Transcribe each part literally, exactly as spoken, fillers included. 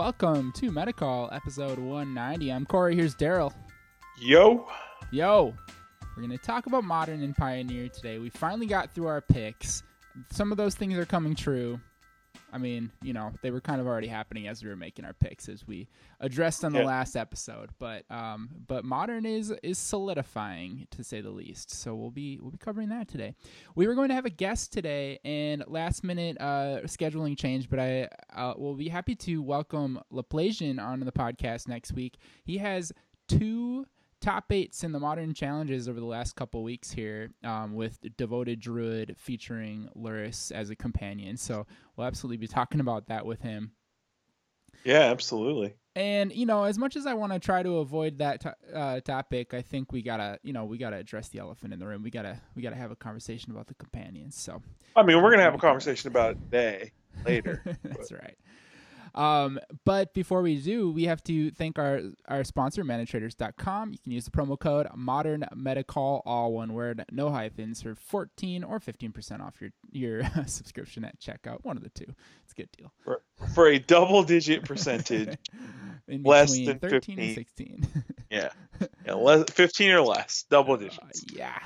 welcome to Metacall, episode one ninety. I'm Corey, here's Daryl. Yo. Yo. We're going to talk about Modern and Pioneer today. We finally got through our picks. Some of those things are coming true. I mean, you know, they were kind of already happening as we were making our picks, as we addressed on the yeah. last episode. But um, but Modern is is solidifying, to say the least. So we'll be we'll be covering that today. We were going to have a guest today, and last minute uh, scheduling changed. But I uh, will be happy to welcome Laplacian onto the podcast next week. He has two top eights in the Modern challenges over the last couple weeks here, um, with Devoted Druid featuring Lurrus as a companion. So we'll absolutely be talking about that with him. Yeah, absolutely. And, you know, as much as I want to try to avoid that to- uh, topic, I think we gotta, you know, we gotta address the elephant in the room. We gotta, we gotta have a conversation about the companions. So, I mean, we're gonna have a conversation about it today, later. That's right. Um, but before we do, we have to thank our, our sponsor, mana traders dot com. You can use the promo code Modern Metacall, all one word, no hyphens, for fourteen or fifteen percent off your, your subscription at checkout. One of the two. It's a good deal. For, for a double digit percentage, in less between than thirteen fifteen. and sixteen. yeah. yeah less, fifteen or less, double digits. Uh, yeah.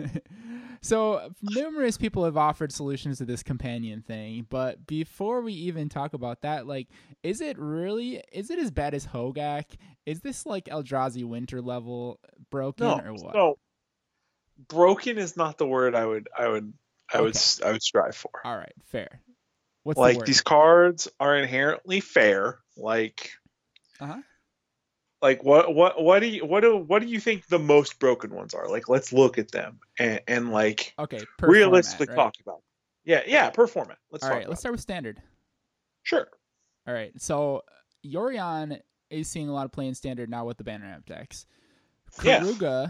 So numerous people have offered solutions to this companion thing, but before we even talk about that, like, is it really, is it as bad as Hogak? Is this like Eldrazi Winter level broken no, or what? No, broken is not the word I would, I would, I Okay. would, I would strive for. All right, fair. What's like the word? These cards are inherently fair. Like, uh-huh. Like what what what do you what do what do you think the most broken ones are? Like, let's look at them and, and like okay, per realistically format, right? talk about them. Yeah, yeah, per format. Let's All talk right, about let's start with standard. it. Sure. All right, so Yorion is seeing a lot of play in standard now with the Banner Amp decks. Yeah. Karuga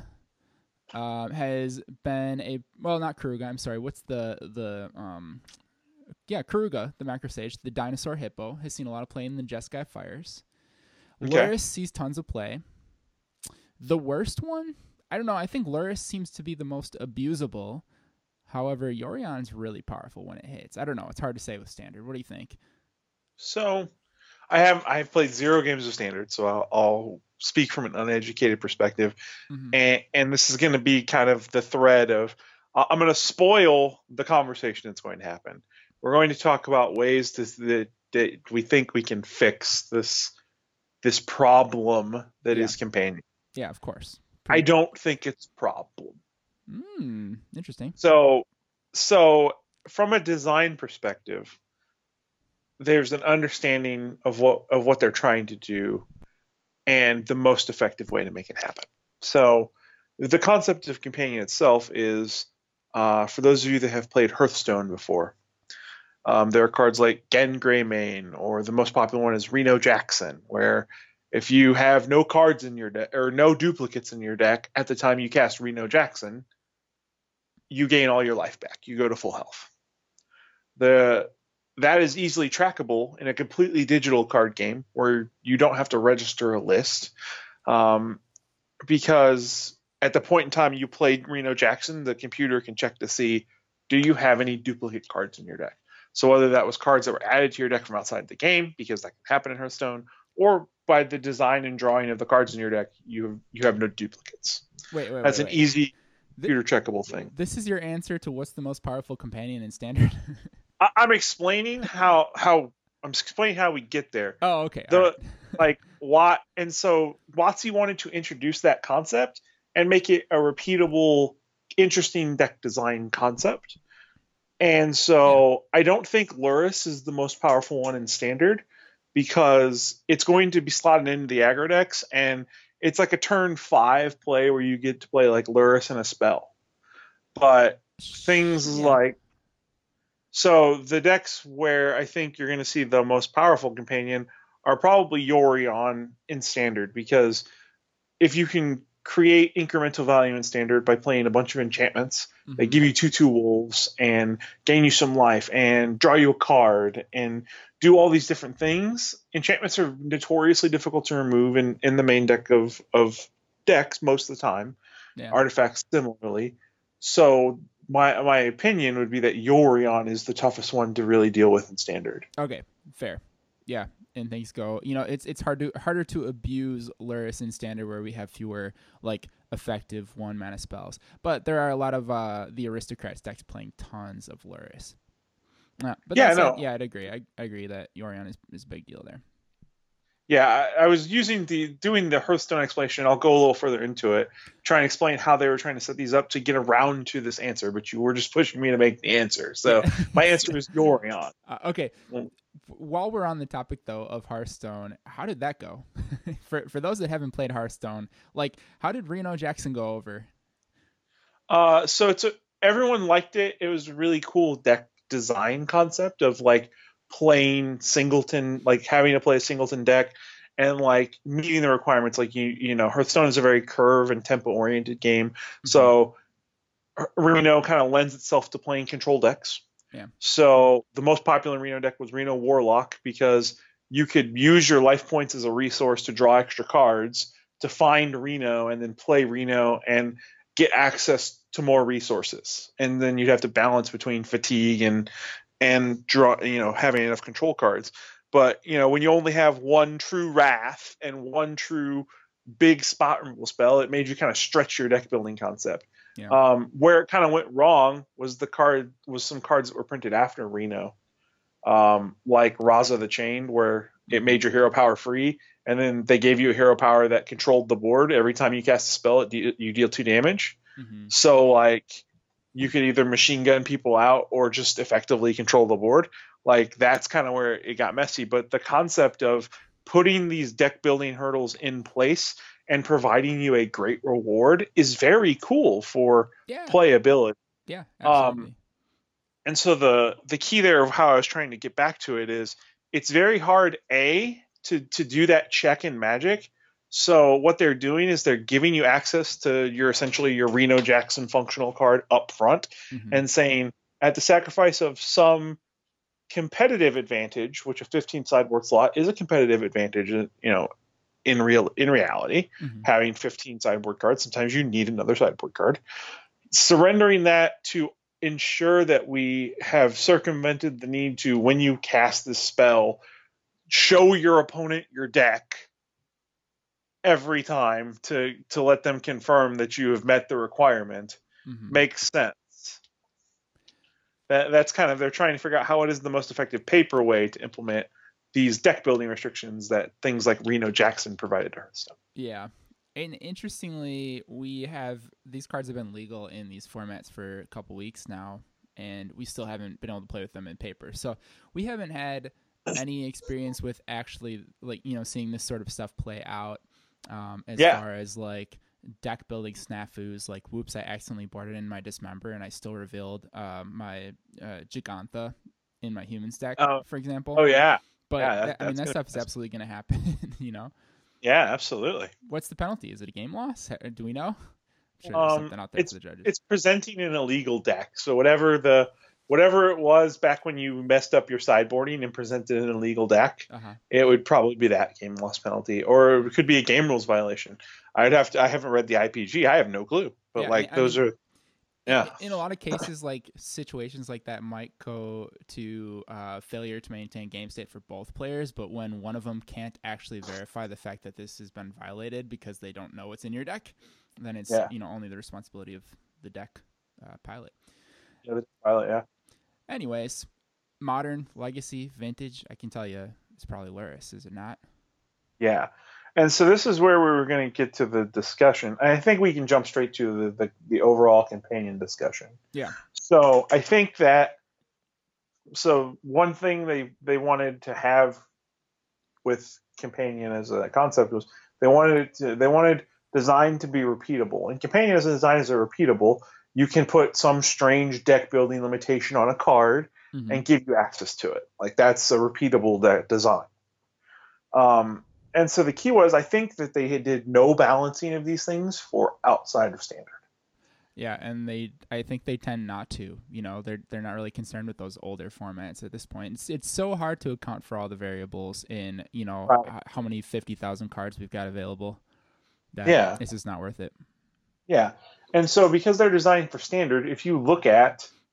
um, has been a well, not Karuga. I'm sorry. What's the the um? Yeah, Karuga, the macro sage, the dinosaur hippo, has seen a lot of play in the Jeskai Fires. Okay. Lurrus sees tons of play. The worst one, I don't know. I think Lurrus seems to be the most abusable. However, Yorion's really powerful when it hits. I don't know. It's hard to say with standard. What do you think? So, I have I have played zero games of standard, so I'll, I'll speak from an uneducated perspective, Mm-hmm. and and this is going to be kind of the thread of uh, I'm going to spoil the conversation that's going to happen. We're going to talk about ways to, that that we think we can fix this. this problem that Yeah. is companion. Yeah, of course. I don't think it's a problem. Mm, interesting. So, so from a design perspective, there's an understanding of what of what they're trying to do and the most effective way to make it happen. So, the concept of companion itself is, uh, for those of you that have played Hearthstone before, Um, there are cards like Gen Greymane, or the most popular one is Reno Jackson, where if you have no cards in your deck or no duplicates in your deck at the time you cast Reno Jackson, you gain all your life back. You go to full health. The that is easily trackable in a completely digital card game where you don't have to register a list, um, because at the point in time you played Reno Jackson, the computer can check to see, do you have any duplicate cards in your deck? So whether that was cards that were added to your deck from outside the game, because that can happen in Hearthstone, or by the design and drawing of the cards in your deck, you have, you have no duplicates. Wait, wait, That's wait, an wait. easy computer checkable thing. This is your answer to what's the most powerful companion in standard? I, I'm explaining how how I'm explaining how we get there. Oh, okay. The all right. like what and so WotC wanted to introduce that concept and make it a repeatable, interesting deck design concept. And so I don't think Lurrus is the most powerful one in standard because it's going to be slotted into the aggro decks, and it's like a turn five play where you get to play like Lurrus and a spell. But things Yeah. like so the decks where I think you're going to see the most powerful companion are probably Yorion in standard, because if you can create incremental value in standard by playing a bunch of enchantments. Mm-hmm. They give you two two wolves and gain you some life and draw you a card and do all these different things. Enchantments are notoriously difficult to remove in, in the main deck of, of decks most of the time. Yeah. Artifacts similarly. So my my opinion would be that Yorion is the toughest one to really deal with in standard. Okay, fair. Yeah. and things go, you know, it's it's hard to harder to abuse Lurrus in standard where we have fewer like effective one mana spells. But there are a lot of uh, the aristocrats decks playing tons of Lurrus. Uh, but Yeah, that said, no. yeah, I'd agree. I, I agree that Yorion is, is a big deal there. Yeah, I, I was using the doing the Hearthstone explanation. I'll go a little further into it, try and explain how they were trying to set these up to get around to this answer. But you were just pushing me to make the answer, so Yeah. my answer is Yorion. Uh, okay. Well, While we're on the topic though of Hearthstone, how did that go? for for those that haven't played Hearthstone, like how did Reno Jackson go over? Uh, so it's a, everyone liked it. It was a really cool deck design concept of like playing singleton, like having to play a singleton deck and like meeting the requirements. Like you, you know, Hearthstone is a very curve and tempo oriented game. Mm-hmm. So Reno kind of lends itself to playing control decks. Yeah. So the most popular Reno deck was Reno Warlock because you could use your life points as a resource to draw extra cards to find Reno and then play Reno and get access to more resources. And then you'd have to balance between fatigue and and draw, you know, having enough control cards. But, you know, when you only have one true Wrath and one true big spot removal spell, it made you kind of stretch your deck building concept. Yeah. Um, where it kind of went wrong was the card was some cards that were printed after Reno, um, like Raza the Chained, where it made your hero power free, and then they gave you a hero power that controlled the board. Every time you cast a spell, it de- you deal two damage. Mm-hmm. So like you could either machine gun people out or just effectively control the board. Like that's kind of where it got messy. But the concept of putting these deck building hurdles in place and providing you a great reward is very cool for yeah. playability. Yeah, absolutely. Um, and so the the key there of how I was trying to get back to it is it's very hard, A, to, to do that check in Magic. So what they're doing is they're giving you access to your essentially your Reno Jackson functional card up front mm-hmm. and saying at the sacrifice of some competitive advantage, which a fifteen sideboard slot is a competitive advantage, you know, in real in reality, mm-hmm. having fifteen sideboard cards, sometimes you need another sideboard card. Surrendering that to ensure that we have circumvented the need to, when you cast this spell, show your opponent your deck every time to to let them confirm that you have met the requirement mm-hmm. makes sense. That that's kind of, they're trying to figure out how it is the most effective paper way to implement these deck building restrictions that things like Reno Jackson provided to Hearthstone. Yeah. And interestingly, we have, these cards have been legal in these formats for a couple weeks now, and we still haven't been able to play with them in paper. So we haven't had any experience with actually, like, you know, seeing this sort of stuff play out um, as yeah. far as like deck building snafus. Like, whoops, I accidentally boarded in my Dismember and I still revealed uh, my uh, Gigantha in my Humans deck, oh. for example. Oh, yeah. But yeah, that, that, I mean, that good. stuff is absolutely going to happen, you know? Yeah, absolutely. What's the penalty? Is it a game loss? Do we know? I'm sure there's um, something out there it's, for the judges. It's presenting an illegal deck. So whatever the whatever it was back when you messed up your sideboarding and presented an illegal deck, uh-huh. it would probably be that game loss penalty, or it could be a game rules violation. I'd have to. I haven't read the I P G. I have no clue. But yeah, like I, those I mean, are. Yeah. In, in a lot of cases, like situations like that might go to uh, failure to maintain game state for both players. But when one of them can't actually verify the fact that this has been violated because they don't know what's in your deck, then it's yeah. you know only the responsibility of the deck uh, pilot. Yeah, the pilot. Yeah. Anyways, modern, legacy, vintage. I can tell you, it's probably Lurrus, is it not? Yeah. And so this is where we were going to get to the discussion. I think we can jump straight to the, the, the overall companion discussion. Yeah. So I think that, so one thing they, they wanted to have with companion as a concept was they wanted it to, they wanted design to be repeatable. And companion as a design is a repeatable. You can put some strange deck building limitation on a card mm-hmm. and give you access to it. Like that's a repeatable de- design. Um, And so the key was, I think that they did no balancing of these things for outside of standard. Yeah, and they, I think they tend not to. You know, they're they're not really concerned with those older formats at this point. It's it's so hard to account for all the variables in, you know, right. h- how many fifty thousand cards we've got available. That yeah, it's just not worth it. Yeah, and so because they're designed for standard, if you look at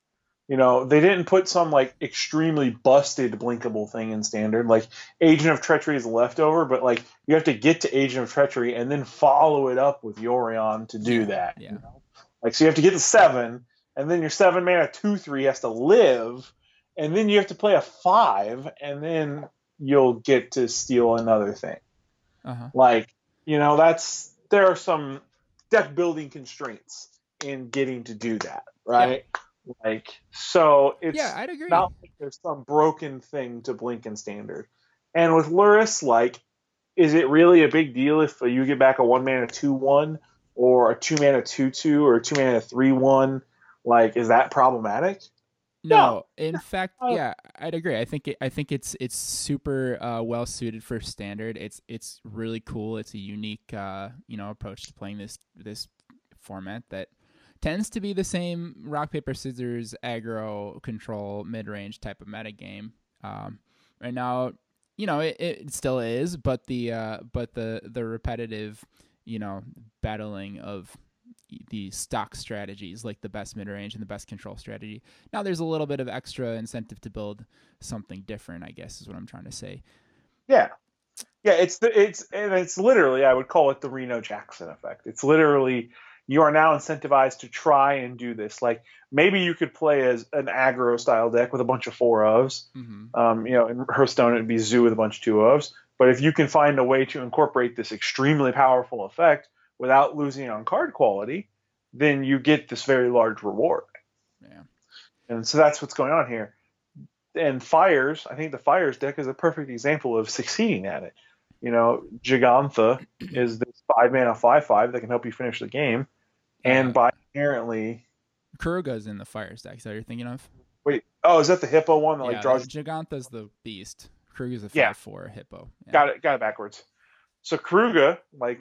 You know, they didn't put some like extremely busted blinkable thing in standard. Like Agent of Treachery is a leftover, but like you have to get to Agent of Treachery and then follow it up with Yorion to do Yeah, that. You yeah, know, like so you have to get to seven, and then your seven mana two three has to live, and then you have to play a five, and then you'll get to steal another thing. uh huh, Like, you know, that's there are some deck building constraints in getting to do that, yeah, right? Like, so yeah. it's I'd agree. not like there's some broken thing to blink in standard. And with Luris, like, is it really a big deal if you get back a one mana two one or a two mana two two or a two mana three one? Like, is that problematic? No. No, in fact, Uh, yeah, I'd agree. I think it, I think it's it's super uh, well suited for standard. It's it's really cool. It's a unique uh, you know approach to playing this this format that tends to be the same rock paper scissors aggro control mid range type of meta game. Um, right now, you know it, it still is, but the uh, but the the repetitive you know battling of the stock strategies like the best mid range and the best control strategy. Now there's a little bit of extra incentive to build something different, I guess is what I'm trying to say. yeah. Yeah, it's the it's and it's literally I would call it the Reno Jackson effect. It's literally you are now incentivized to try and do this. Like maybe you could play as an aggro style deck with a bunch of four ofs. Mm-hmm. Um, you know, in Hearthstone it'd be Zoo with a bunch of two ofs. But if you can find a way to incorporate this extremely powerful effect without losing on card quality, then you get this very large reward. Yeah. And so that's what's going on here. And Fires, I think the Fires deck is a perfect example of succeeding at it. You know, Gigantha is this five mana five five that can help you finish the game, Uh, and by inherently, Kuruga's in the fire stack. Is that what you're thinking of? wait, oh, is that the Hippo one that like Yeah, the, draws? Gigantha's the beast. Kuruga's a Yeah, five four hippo. Yeah. got it, got it backwards. So Kruga, like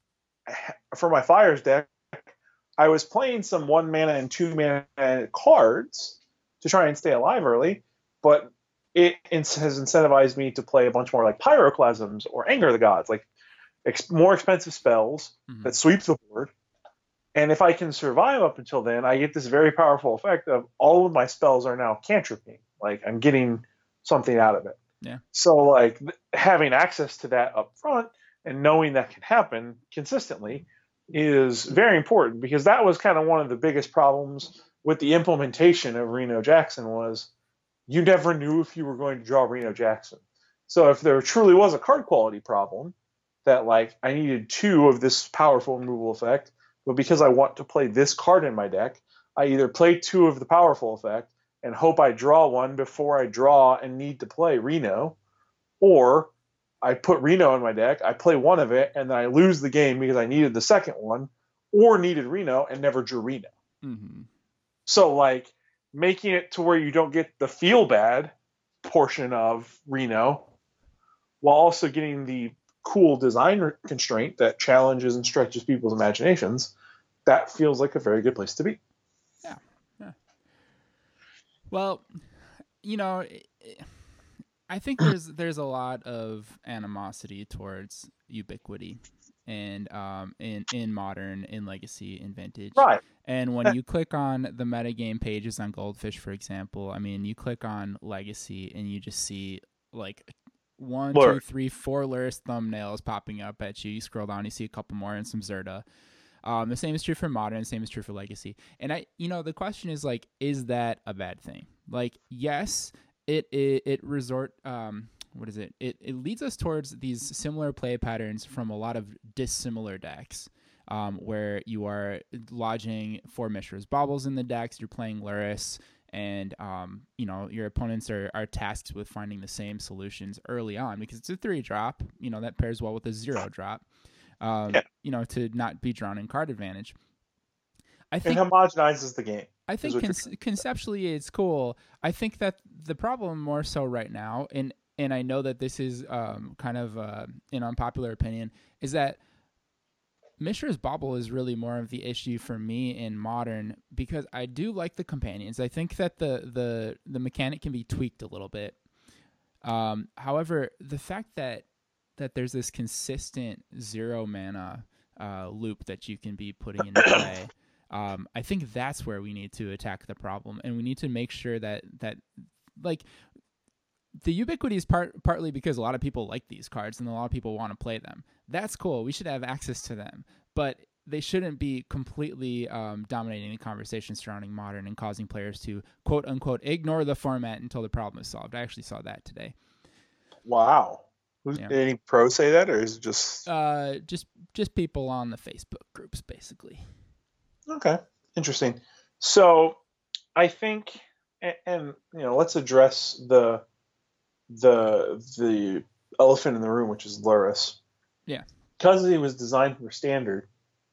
for my Fires deck, I was playing some one mana and two mana cards to try and stay alive early, but it has incentivized me to play a bunch more like Pyroclasms or Anger of the Gods, like ex- more expensive spells Mm-hmm. that sweep the board. And if I can survive up until then, I get this very powerful effect of all of my spells are now cantripping. Like I'm getting something out of it. Yeah. So like having access to that up front and knowing that can happen consistently is very important because that was kind of one of the biggest problems with the implementation of Reno Jackson was you never knew if you were going to draw Reno Jackson. So if there truly was a card quality problem that like I needed two of this powerful removal effect, but because I want to play this card in my deck, I either play two of the powerful effect and hope I draw one before I draw and need to play Reno, or I put Reno in my deck, I play one of it, and then I lose the game because I needed the second one, or needed Reno and never drew Reno. Mm-hmm. So like making it to where you don't get the feel bad portion of Reno, while also getting the cool design constraint that challenges and stretches people's imaginations, that feels like a very good place to be. Yeah. Yeah. Well, you know. It, it, I think there's there's a lot of animosity towards Ubiquity and um in in modern, in legacy, in vintage. Right. And when you click on the metagame pages on Goldfish, for example, I mean you click on legacy and you just see like one, Blur. two, three, four Luris thumbnails popping up at you. You scroll down, you see a couple more and some Zerda. Um, the same is true for modern, the same is true for legacy. And I you know, the question is like, is that a bad thing? Like, yes, It, it it resort um what is it? It it leads us towards these similar play patterns from a lot of dissimilar decks, um, where you are lodging four Mishra's Baubles in the decks, you're playing Luris, and um you know your opponents are are tasked with finding the same solutions early on because it's a three drop. You know that pairs well with a zero drop. Um, Yeah. you know to not be drawn in card advantage. I It think homogenizes the game. I think con- conceptually it's cool. I think that the problem more so right now, and and I know that this is um, kind of uh, an unpopular opinion, is that Mishra's Bauble is really more of the issue for me in modern because I do like the companions. I think that the the the mechanic can be tweaked a little bit. Um, however, the fact that that there's this consistent zero mana uh, loop that you can be putting into play. Um, I think that's where we need to attack the problem, and we need to make sure that that like the ubiquity is part partly because a lot of people like these cards and a lot of people want to play them. That's cool. We should have access to them, but they shouldn't be completely um, dominating the conversation surrounding Modern and causing players to quote unquote ignore the format until the problem is solved. I actually saw that today. Wow. Yeah. Did any pros say that, or is it just uh just just people on the Facebook groups, basically? Okay, interesting. So I think, and, and you know, let's address the the the elephant in the room, which is Lurrus. Yeah, because he was designed for Standard,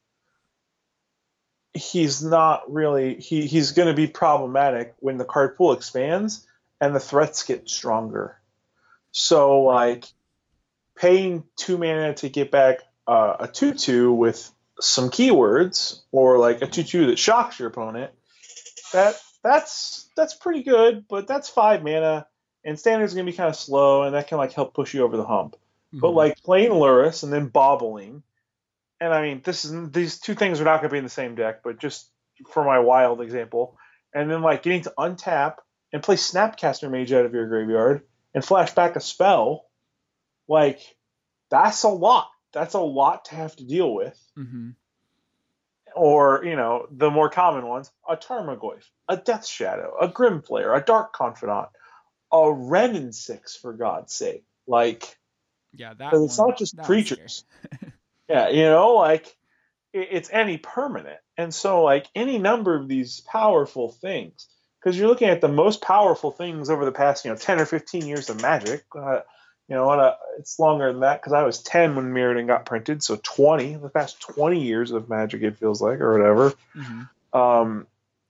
he's not really he he's going to be problematic when the card pool expands and the threats get stronger. So like paying two mana to get back uh, a two two with some keywords, or like a two two that shocks your opponent, that that's that's pretty good, but that's five mana, and Standard's gonna be kind of slow, and that can like help push you over the hump. Mm-hmm. But like playing Lurrus and then bobbling, and I mean this is these two things are not gonna be in the same deck, but just for my wild example, and then like getting to untap and play Snapcaster Mage out of your graveyard and flash back a spell, like that's a lot. That's a lot to have to deal with. Mm-hmm. Or, you know, the more common ones, a Tarmogoyf, a Death Shadow, a Grimflayer, a Dark Confidant, a Wrenn and Six, for God's sake. Like, yeah, that it's one, not just creatures. Yeah, you know, like, it, it's any permanent. And so, like, any number of these powerful things, because you're looking at the most powerful things over the past, you know, ten or fifteen years of Magic. Uh, You know, uh, it's longer than that because I was ten when Mirrodin got printed, so twenty, the past twenty years of Magic, it feels like, or whatever. Mm-hmm. Um,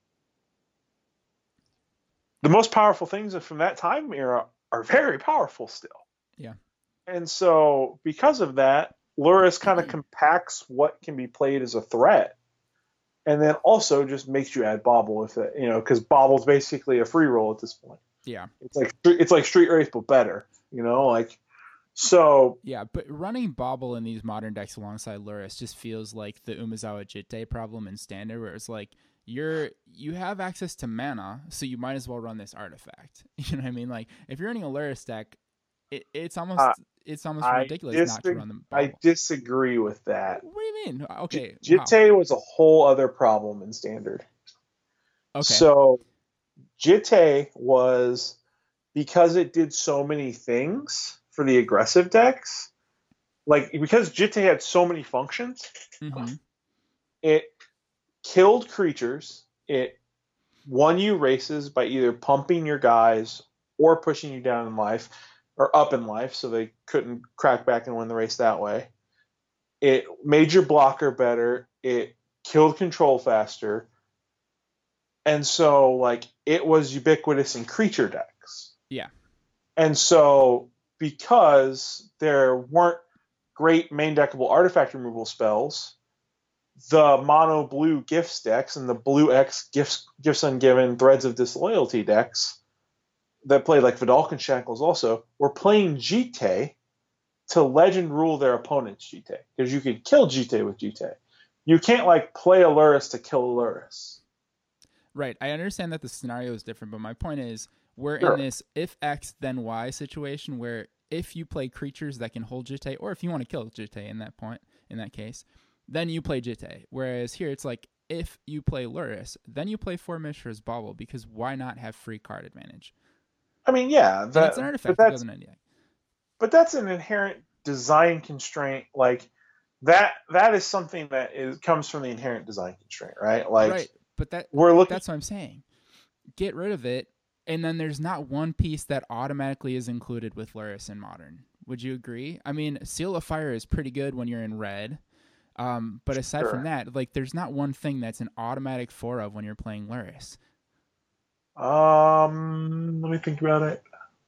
the most powerful things from that time era are very powerful still. Yeah. And so, because of that, Lurrus kind of compacts what can be played as a threat, and then also just makes you add Bobble if it, you know, because Bobble's basically a free roll at this point. Yeah. It's like it's like Street Wraith, but better. You know, like, so. Yeah, but running Bobble in these Modern decks alongside Lurrus just feels like the Umezawa Jitte problem in Standard, where it's like, you're, you have access to mana, so you might as well run this artifact. You know what I mean? Like, if you're running a Lurrus deck, it, it's almost, uh, it's almost I ridiculous disag- not to run the Bobble. I disagree with that. What do you mean? Okay. J- Jitte wow. was a whole other problem in Standard. Okay. So, Jitte was... because it did so many things for the aggressive decks, like because Jitte had so many functions, mm-hmm. it killed creatures, it won you races by either pumping your guys or pushing you down in life or up in life so they couldn't crack back and win the race that way. It made your blocker better, it killed control faster, and so like it was ubiquitous in creature decks. Yeah. And so, because there weren't great main deckable artifact removal spells, the mono blue gifts decks and the blue X gifts, gifts ungiven Threads of Disloyalty decks that played like Vidalcan Shackles also were playing Jitte to legend rule their opponent's Jitte, because you could kill Jitte with Jitte. You can't like play a Lurrus to kill a Lurrus. Right. I understand that the scenario is different, but my point is, we're sure. in this if X then Y situation where if you play creatures that can hold Jitte, or if you want to kill Jitte in that point, in that case, then you play Jitte. Whereas here it's like if you play Lurrus, then you play four Mishra's Bobble, because why not have free card advantage? I mean, yeah, that, that's an artifact that doesn't end yet. But that's an inherent design constraint. Like that, that is something that is comes from the inherent design constraint, right? Like, right. But that we're looking. That's what I'm saying. Get rid of it. And then there's not one piece that automatically is included with Lurrus in Modern. Would you agree? I mean, Seal of Fire is pretty good when you're in red. Um, but aside sure. from that, like, there's not one thing that's an automatic four of when you're playing Lurrus. Um, let me think about it.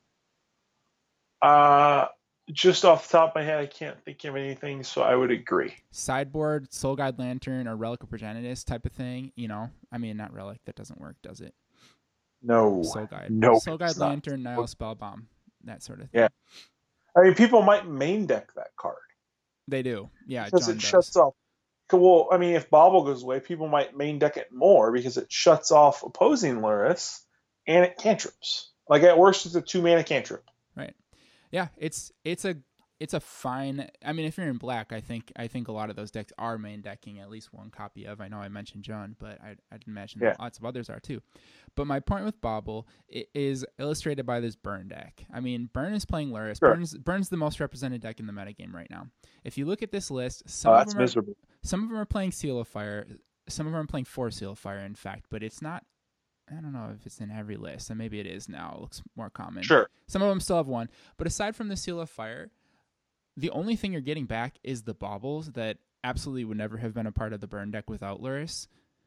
Uh, just off the top of my head, I can't think of anything, so I would agree. Sideboard, Soul Guide Lantern, or Relic of Progenitus type of thing, you know? I mean, not Relic. That doesn't work, does it? No. Soul Guide. No. Soul Guide Lantern, Nile Spellbomb, that sort of thing. Yeah. I mean, people might main deck that card. They do. Yeah, because John it does. shuts off well, I mean, if Bobble goes away, people might main deck it more because it shuts off opposing Luris and it cantrips. Like at worst, it's a two mana cantrip. Right. Yeah, it's it's a it's a fine. I mean, if you're in black, I think I think a lot of those decks are main decking at least one copy of. I know I mentioned John, but I I'd imagine Yeah. that lots of others are too. But my point with Bobble is illustrated by this Burn deck. I mean, Burn is playing Luris. Sure. Burn's Burn's the most represented deck in the metagame right now. If you look at this list, some Oh, of that's them are, miserable. some of them are playing Seal of Fire. Some of them are playing four Seal of Fire, in fact, but it's not. I don't know if it's in every list, and maybe it is now. It looks more common. Sure. Some of them still have one, but aside from the Seal of Fire, the only thing you're getting back is the baubles that absolutely would never have been a part of the Burn deck without Luris,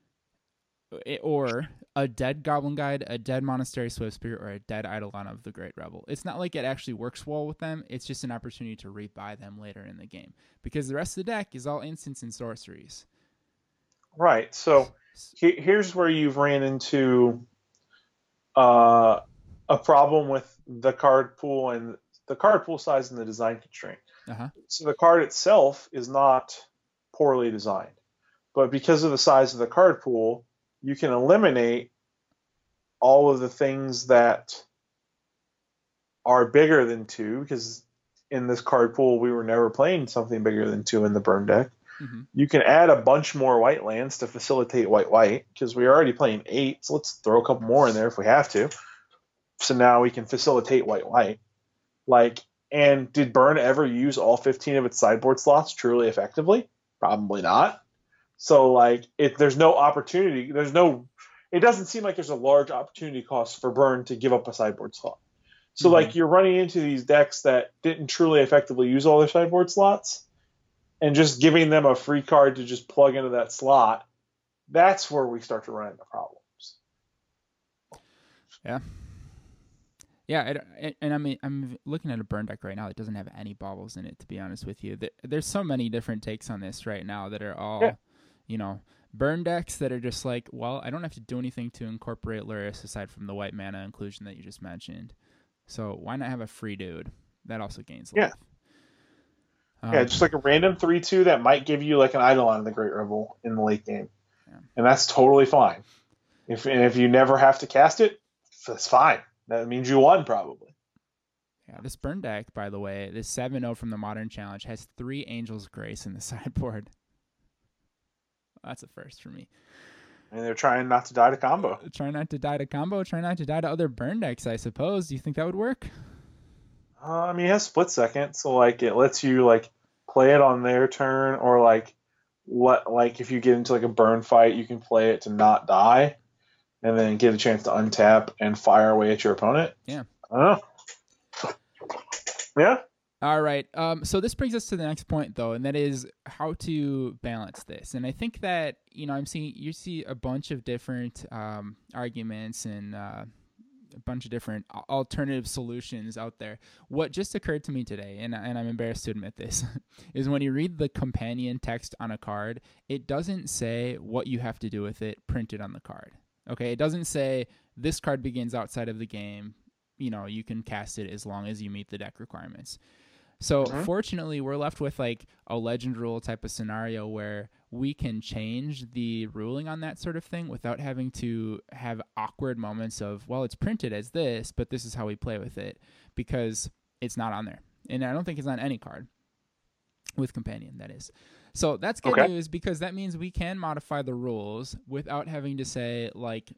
it, or a dead Goblin Guide, a dead Monastery Swiftspear, or a dead Eidolon of the Great Rebel. It's not like it actually works well with them. It's just an opportunity to rebuy them later in the game because the rest of the deck is all instants and sorceries. Right. So he, here's where you've ran into uh, a problem with the card pool and the card pool size and the design constraint. Uh-huh. So the card itself is not poorly designed, but because of the size of the card pool, you can eliminate all of the things that are bigger than two, because in this card pool, we were never playing something bigger than two in the Burn deck. Mm-hmm. You can add a bunch more white lands to facilitate white-white, because we're already playing eight, so let's throw a couple more in there if we have to. So now we can facilitate white-white. Like, and did Burn ever use all fifteen of its sideboard slots truly effectively? Probably not. So, like, it, there's no opportunity. There's no. It doesn't seem like there's a large opportunity cost for Burn to give up a sideboard slot. So, mm-hmm. like, you're running into these decks that didn't truly effectively use all their sideboard slots, and just giving them a free card to just plug into that slot. That's where we start to run into problems. Yeah. Yeah, it, and I mean, I'm looking at a Burn deck right now that doesn't have any baubles in it, to be honest with you. There's so many different takes on this right now that are all, yeah. you know, Burn decks that are just like, well, I don't have to do anything to incorporate Luris aside from the white mana inclusion that you just mentioned. So why not have a free dude? That also gains life. Yeah, um, yeah, just like a random three two that might give you like an Eidolon in the Great Rebel in the late game. Yeah. And that's totally fine. If And if you never have to cast it, that's fine. That means you won, probably. Yeah, this Burn deck, by the way, this seven oh from the Modern Challenge has three Angel's Grace in the sideboard. That's a first for me. And they're trying not to die to combo. Trying not to die to combo, trying not to die to other Burn decks, I suppose. Do you think that would work? Uh, I mean, it has split second, so like it lets you like play it on their turn, or like what like if you get into like a Burn fight, you can play it to not die. And then get a chance to untap and fire away at your opponent. Yeah. I don't know. Yeah. All right. Um, so this brings us to the next point, though, and that is how to balance this. And I think that, you know, I'm seeing you see a bunch of different um, arguments and uh, a bunch of different alternative solutions out there. What just occurred to me today, and, and I'm embarrassed to admit this, is when you read the companion text on a card, it doesn't say what you have to do with it printed on the card. Okay, it doesn't say this card begins outside of the game. You know, you can cast it as long as you meet the deck requirements. So mm-hmm. fortunately, we're left with like a legend rule type of scenario where we can change the ruling on that sort of thing without having to have awkward moments of, well, it's printed as this, but this is how we play with it, because it's not on there. And I don't think it's on any card with companion, that is. So that's good okay. news, because that means we can modify the rules without having to say, like,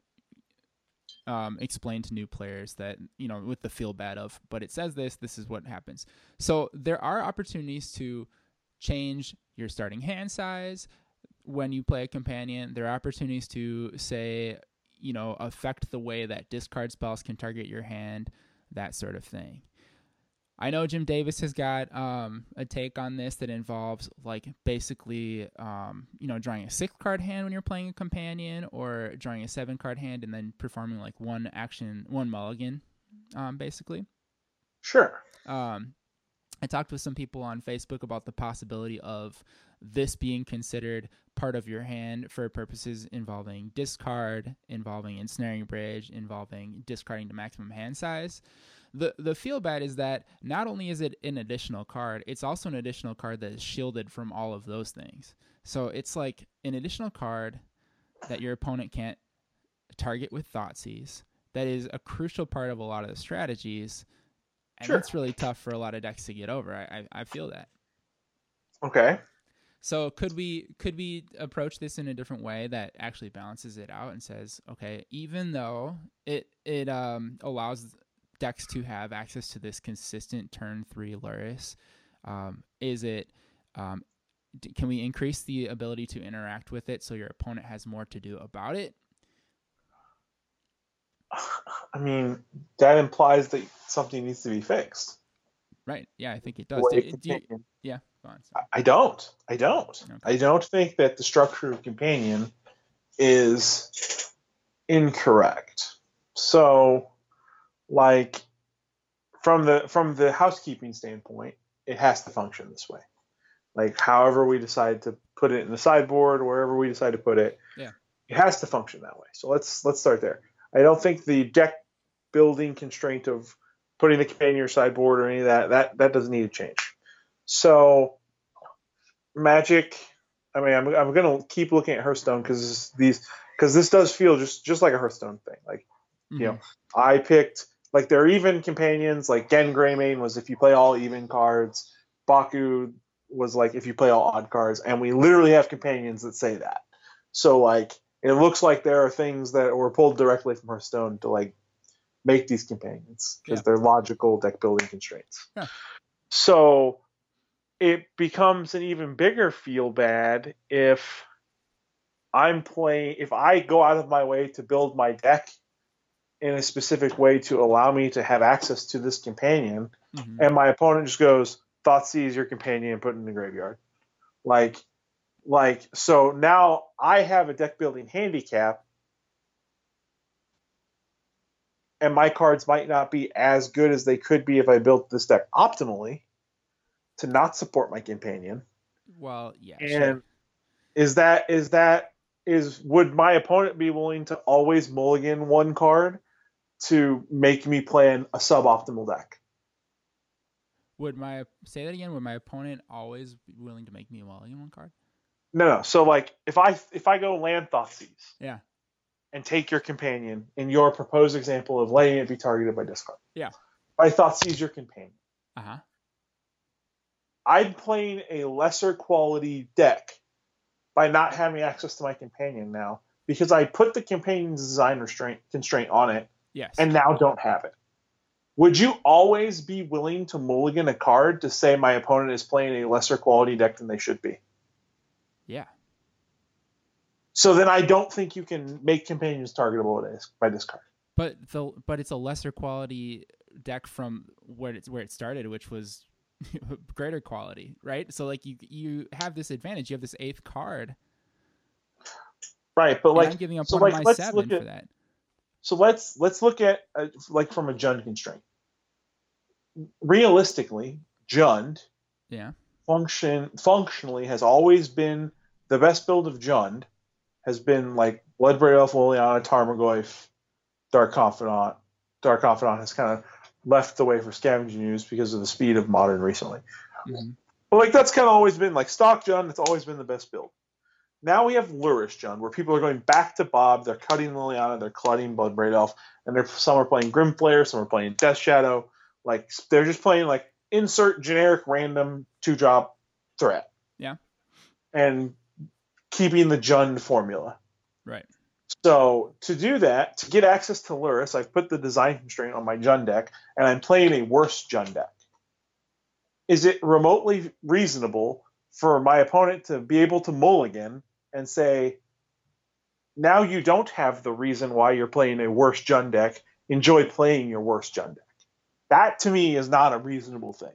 um, explain to new players that, you know, with the feel bad of, but it says this, this is what happens. So there are opportunities to change your starting hand size when you play a companion. There are opportunities to say, you know, affect the way that discard spells can target your hand, that sort of thing. I know Jim Davis has got um, a take on this that involves like basically, um, you know, drawing a six card hand when you're playing a companion, or drawing a seven card hand and then performing like one action, one mulligan, um, basically. Sure. Um, I talked with some people on Facebook about the possibility of this being considered part of your hand for purposes involving discard, involving ensnaring bridge, involving discarding to maximum hand size. the the feel bad is that not only is it an additional card, it's also an additional card that is shielded from all of those things. So it's like an additional card that your opponent can't target with Thoughtseize. That is a crucial part of a lot of the strategies, and Sure. that's really tough for a lot of decks to get over. I I, I feel that. Okay. So could we could we approach this in a different way that actually balances it out and says, okay, even though it it um, allows decks to have access to this consistent turn three Lurrus, um, is it um, d- can we increase the ability to interact with it so your opponent has more to do about it? I mean, that implies that something needs to be fixed. Right. Yeah, I think it does. Way Do, do you, companion. yeah. Go on. I- I don't. I don't. Okay. I don't think that the structure of companion is incorrect. So, like, from the from the housekeeping standpoint, it has to function this way. Like, however we decide to put it in the sideboard, wherever we decide to put it, Yeah. it has to function that way. So let's let's start there. I don't think the deck building constraint of putting the companion in your sideboard or any of that that that doesn't need to change. So Magic, I mean, I'm I'm gonna keep looking at Hearthstone because these because this does feel just just like a Hearthstone thing. Like, Mm-hmm. you know, I picked like there are even companions like Gen Greymane was if you play all even cards. Baku was like if you play all odd cards, and we literally have companions that say that. So like it looks like there are things that were pulled directly from Hearthstone to like make these companions because Yeah. they're logical deck building constraints. Yeah. So it becomes an even bigger feel bad if I'm playing if I go out of my way to build my deck in a specific way to allow me to have access to this companion, Mm-hmm. and my opponent just goes, Thoughtseize your companion and put it in the graveyard. Like like so now I have a deck building handicap, and my cards might not be as good as they could be if I built this deck optimally to not support my companion. Well, yeah. And Sure. is that is that is would my opponent be willing to always mulligan one card to make me play in a suboptimal deck? Would my say that again? Would my opponent always be willing to make me a mulligan one card? No, no. So like if I if I go land Thoughtseize Yeah. and take your companion in your proposed example of letting it be targeted by discard. Yeah. If I Thoughtseize your companion, Uh huh. I'm playing a lesser quality deck by not having access to my companion now because I put the companion's design restraint constraint on it Yes. and now don't have it. Would you always be willing to mulligan a card to say my opponent is playing a lesser quality deck than they should be? Yeah. So then I don't think you can make companions targetable by this card. But the but it's a lesser quality deck from where it's where it started, which was greater quality, right? So like you you have this advantage. You have this eighth card. Right, but and like I'm giving up so one like of my let's seven look at for that. so let's let's look at uh, like from a Jund constraint. Realistically, Jund Yeah. function functionally has always been the best build of Jund has been like Bloodbraid Elf, Liliana, Tarmogoyf, Dark Confidant. Dark Confidant has kind of left the way for Scavenging Ooze because of the speed of Modern recently. Mm-hmm. But like that's kind of always been like stock Jund. It's always been the best build. Now we have Lurish Jund, where people are going back to Bob. They're cutting Liliana, they're cutting Bloodbraid Elf, and they're some are playing Grimflayer, some are playing Death Shadow. Like they're just playing like insert generic random two drop threat. Yeah. And keeping the Jund formula. Right. So to do that, to get access to Lurrus, I've put the design constraint on my Jund deck, and I'm playing a worse Jund deck. Is it remotely reasonable for my opponent to be able to mulligan and say, now you don't have the reason why you're playing a worse Jund deck, enjoy playing your worst Jund deck? That to me is not a reasonable thing.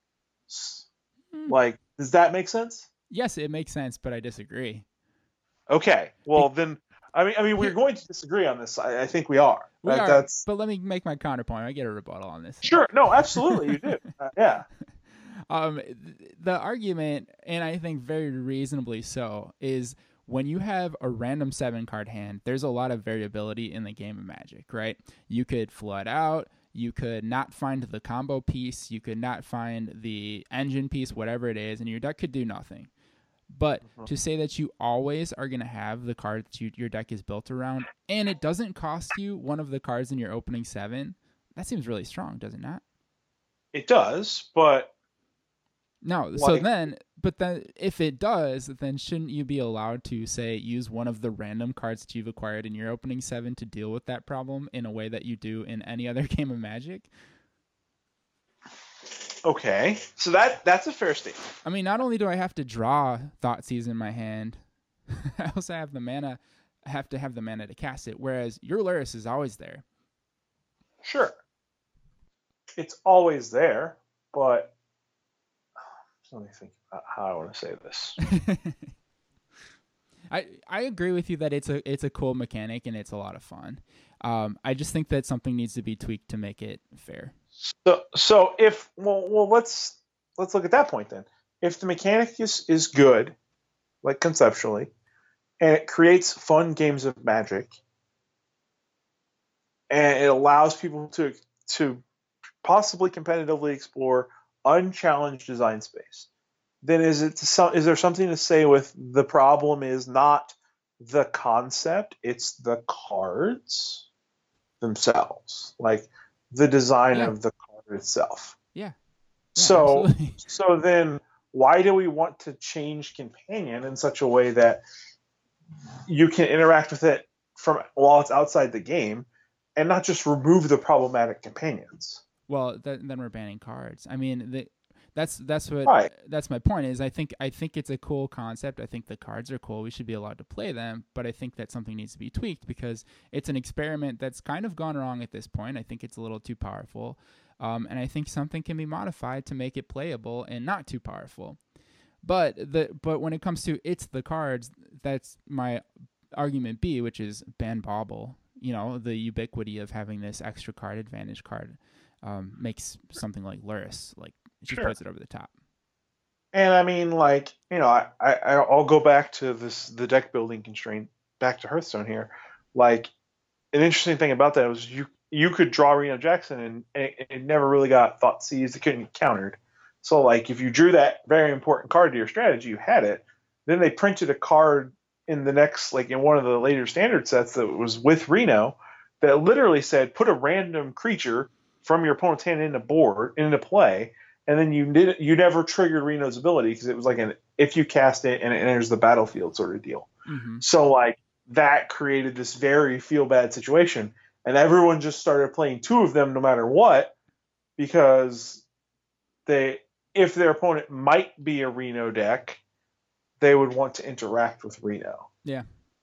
Mm. Like, does that make sense? Yes, it makes sense, but I disagree. Okay, well then, I mean, I mean, we're going to disagree on this. I, I think we are. We That- are, that's but let me make my counterpoint. I get a rebuttal on this. sure. No, absolutely, you do. Uh, yeah. Um, th- the argument, and I think very reasonably so, is when you have a random seven card hand, there's a lot of variability in the game of Magic, right? You could flood out. You could not find the combo piece. You could not find the engine piece, whatever it is, and your deck could do nothing. But mm-hmm. to say that you always are going to have the card that you, your deck is built around, and it doesn't cost you one of the cards in your opening seven, that seems really strong, does it not? It does, but... No, like, so then, but then if it does, then shouldn't you be allowed to, say, use one of the random cards that you've acquired in your opening seven to deal with that problem in a way that you do in any other game of Magic? Okay, so that that's a fair statement. I mean, not only do I have to draw Thoughtseize in my hand, I also have the mana, I have to have the mana to cast it, whereas your Lurrus is always there. Sure. It's always there, but... Let me think about how I want to say this. I I agree with you that it's a it's a cool mechanic and it's a lot of fun. Um, I just think that something needs to be tweaked to make it fair. So so if well well let's let's look at that point then. If the mechanic is is good, like conceptually, and it creates fun games of Magic, and it allows people to to possibly competitively explore unchallenged design space, then is it some, is there something to say with the problem is not the concept, it's the cards themselves, like the design yeah. of the card itself. Yeah. yeah so absolutely. So then why do we want to change Companion in such a way that you can interact with it from while it's outside the game and not just remove the problematic companions? Well, th- then we're banning cards. I mean, the, that's that's what right. that's my point. Is I think I think it's a cool concept. I think the cards are cool. We should be allowed to play them. But I think that something needs to be tweaked because it's an experiment that's kind of gone wrong at this point. I think it's a little too powerful, um, and I think something can be modified to make it playable and not too powerful. But the but when it comes to it's the cards, that's my argument B, which is ban Bauble. You know, the ubiquity of having this extra card advantage card. Um, makes something like Lurrus, like she sure. puts it over the top. And I mean, like, you know, I, I I'll go back to this the deck building constraint, back to Hearthstone here. Like, an interesting thing about that was you you could draw Reno Jackson and, and it, it never really got Thoughtseized. It couldn't get countered. So like, if you drew that very important card to your strategy, you had it. Then they printed a card in the next, like in one of the later standard sets that was with Reno that literally said, put a random creature from your opponent's hand into board into play, and then you did you never triggered Reno's ability because it was like an if you cast it and it enters the battlefield sort of deal. Mm-hmm. So like that created this very feel bad situation, and everyone just started playing two of them no matter what because they if their opponent might be a Reno deck, they would want to interact with Reno. Yeah,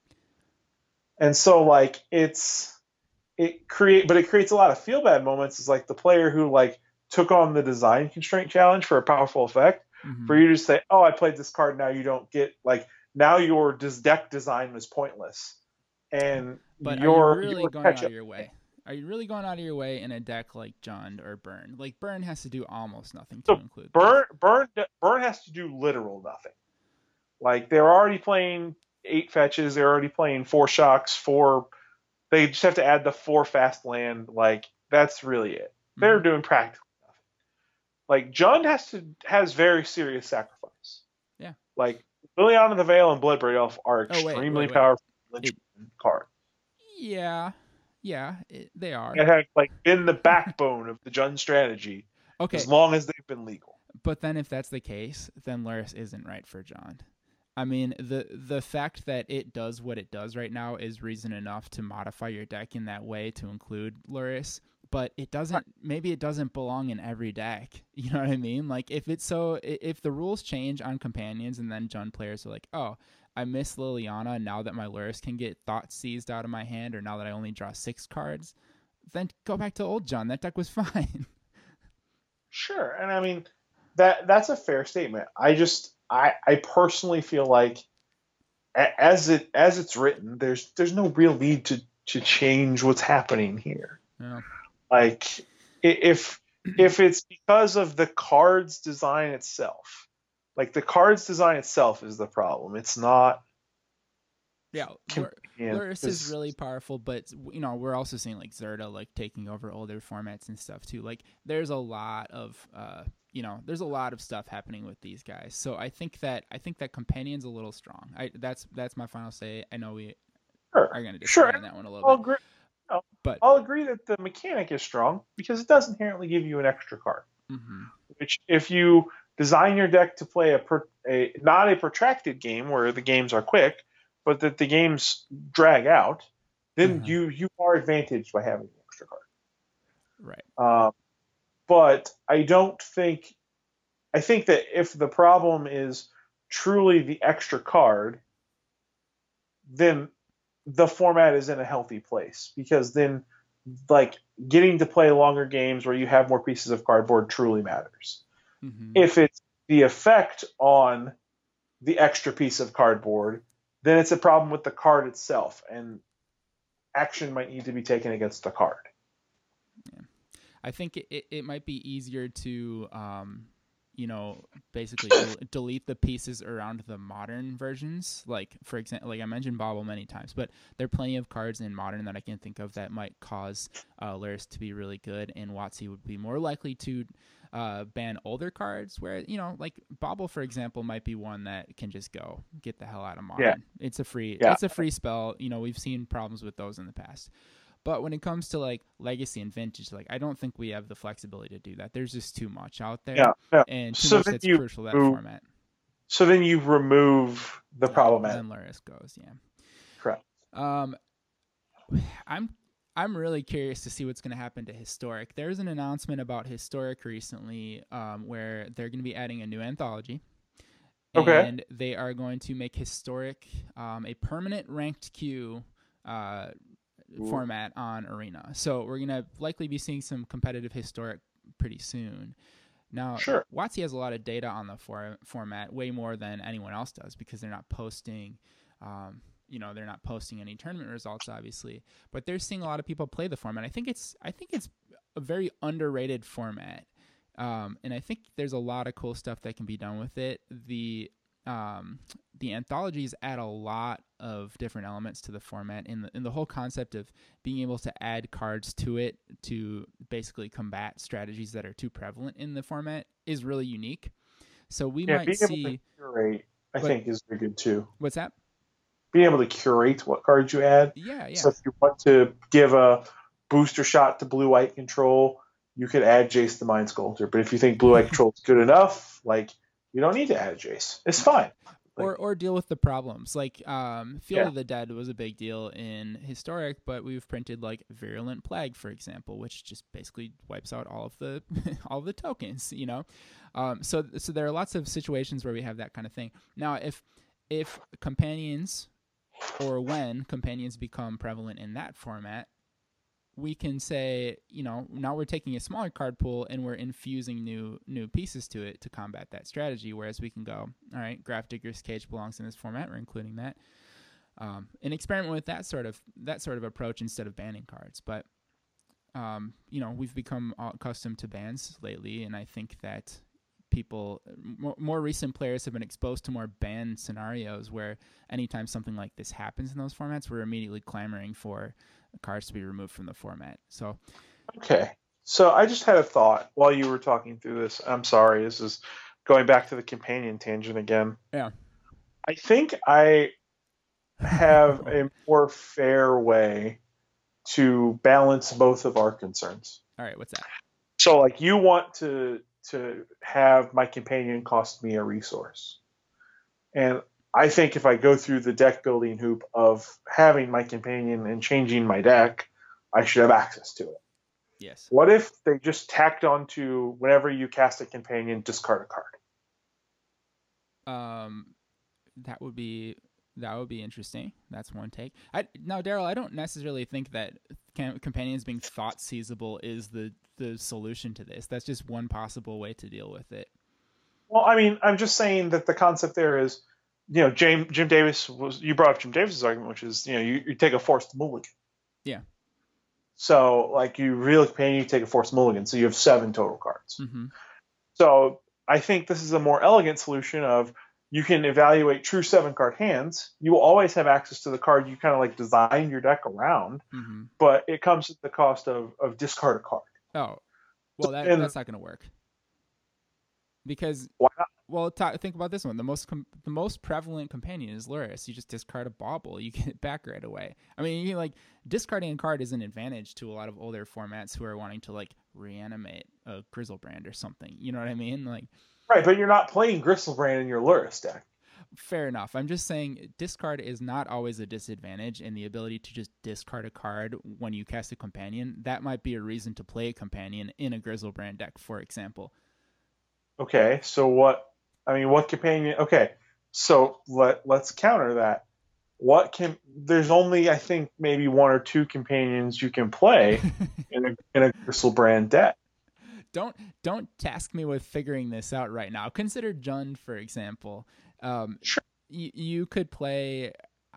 and so like it's. It create, but it creates a lot of feel bad moments. It's like the player who like took on the design constraint challenge for a powerful effect. Mm-hmm. For you to say, "Oh, I played this card. Now you don't get like now your deck design was pointless." And but your, are you really your going out of your way? Are you really going out of your way in a deck like Jund or Burn? Like Burn has to do almost nothing to so include. Burn, Burn, Burn has to do literal nothing. Like they're already playing eight fetches. They're already playing four shocks, four. They just have to add the four fast land. Like that's really it. They're mm-hmm. doing practically nothing. Like Jund has to has very serious sacrifice. Yeah. Like Liliana the Veil and Bloodbraid Elf are oh, extremely wait, wait, wait. powerful it, cards. Yeah, yeah, it, they are. They have like been the backbone of the Jund strategy. Okay. As long as they've been legal. But then, if that's the case, then Lurrus isn't right for Jund. I mean, the the fact that it does what it does right now is reason enough to modify your deck in that way to include Lurrus, but it doesn't, maybe it doesn't belong in every deck. You know what I mean? Like, if it's so, if the rules change on Companions and then Jund players are like, oh, I miss Liliana now that my Lurrus can get Thoughtseized out of my hand, or now that I only draw six cards, then go back to old Jund. That deck was fine. Sure, and I mean, that that's a fair statement. I just... I, I personally feel like as it as it's written, there's there's no real need to, to change what's happening here. Yeah. Like if if it's because of the card's design itself, like the card's design itself is the problem. It's not Yeah, Lurrus is really powerful, but you know we're also seeing like Zerta like taking over older formats and stuff too. Like there's a lot of uh, you know there's a lot of stuff happening with these guys. So I think that I think that Companion's a little strong. I that's that's my final say. I know we sure. are going to disagree sure. on that one a little I'll bit. Agree. No, but I'll agree that the mechanic is strong because it does inherently give you an extra card. Mm-hmm. Which, if you design your deck to play a, per, a not a protracted game where the games are quick, but that the games drag out, then uh-huh. you you are advantaged by having the extra card. Right. Um, but I don't think. I think that if the problem is truly the extra card, then the format is in a healthy place because then, like, getting to play longer games where you have more pieces of cardboard truly matters. Mm-hmm. If it's the effect on the extra piece of cardboard, then it's a problem with the card itself, and action might need to be taken against the card. Yeah. I think it, it, it might be easier to, um, you know, basically del- delete the pieces around the modern versions. Like, for example, like I mentioned Bobble many times, but there are plenty of cards in modern that I can think of that might cause uh, Lurrus to be really good, and WotC would be more likely to uh, ban older cards, where, you know, like Bobble, for example, might be one that can just go, get the hell out of modern. Yeah. It's a free, yeah. it's a free spell. You know, we've seen problems with those in the past. But when it comes to like legacy and vintage, like I don't think we have the flexibility to do that. There's just too much out there, yeah, yeah. and too so much that's you, crucial to that format. So then you remove the yeah, problematic. Then Lurrus goes, yeah. Correct. Um, I'm I'm really curious to see what's going to happen to Historic. There's an announcement about Historic recently, um, where they're going to be adding a new anthology. Okay. And they are going to make Historic um, a permanent ranked queue uh, format on Arena. So we're going to likely be seeing some competitive Historic pretty soon. Now, sure. WotC has a lot of data on the for- format, way more than anyone else does, because they're not posting, um, you know, they're not posting any tournament results, obviously. But they're seeing a lot of people play the format. I think it's, I think it's a very underrated format, um, and I think there's a lot of cool stuff that can be done with it. The um, the anthologies add a lot of different elements to the format, and the, and the whole concept of being able to add cards to it to basically combat strategies that are too prevalent in the format is really unique. So we yeah, might being see. Able to curate, I what, think, is very good too. What's that? Being able to curate what cards you add. Yeah, yeah. So if you want to give a booster shot to blue-white control, you could add Jace the Mind Sculptor. But if you think blue-white control is good enough, like, you don't need to add a Jace. It's fine. Like, or or deal with the problems. Like um, Field yeah. of the Dead was a big deal in Historic, but we've printed like Virulent Plague, for example, which just basically wipes out all of the all of the tokens. You know, um, so so there are lots of situations where we have that kind of thing. Now, if if companions or when companions become prevalent in that format, we can say, you know, now we're taking a smaller card pool and we're infusing new new pieces to it to combat that strategy. Whereas we can go, all right, Grafdigger's Cage belongs in this format. We're including that, um, and experiment with that sort of that sort of approach instead of banning cards. But um, you know, we've become accustomed to bans lately, and I think that people, more, more recent players, have been exposed to more ban scenarios where anytime something like this happens in those formats, we're immediately clamoring for cards to be removed from the format. So okay, so I just had a thought while you were talking through this. I'm sorry, this is going back to the companion tangent again. Yeah, I think I have a more fair way to balance both of our concerns. All right, what's that? So, like, you want to to have my companion cost me a resource, and I think if I go through the deck building hoop of having my companion and changing my deck, I should have access to it. Yes. What if they just tacked onto whenever you cast a companion, discard a card? Um, that would be that would be interesting. That's one take. I now, Daryl, I don't necessarily think that can, companions being thought seizable is the the solution to this. That's just one possible way to deal with it. Well, I mean, I'm just saying that the concept there is, you know, James, Jim Davis was, you brought up Jim Davis's argument, which is, you know, you, you take a forced mulligan. Yeah. So, like, you real companion, you take a forced mulligan, so you have seven total cards. Mm-hmm. So, I think this is a more elegant solution of you can evaluate true seven card hands. You will always have access to the card you kind of like designed your deck around, Mm-hmm. but it comes at the cost of, of discard a card. Oh, well, that And that's not going to work. Because, why not? well, talk, think about this one. The most com- the most prevalent companion is Lurrus. You just discard a bauble, you get it back right away. I mean, you like discarding a card is an advantage to a lot of older formats who are wanting to like reanimate a Griselbrand or something. You know what I mean? Like, right, but you're not playing Griselbrand in your Lurrus deck. Fair enough. I'm just saying discard is not always a disadvantage, and the ability to just discard a card when you cast a companion, that might be a reason to play a companion in a Griselbrand deck, for example. Okay, so what? I mean, what companion? Okay, so let let's counter that. What can? There's only I think maybe one or two companions you can play in a in a Griselbrand deck. Don't don't task me with figuring this out right now. Consider Jund, for example. Um, sure. Y- you could play,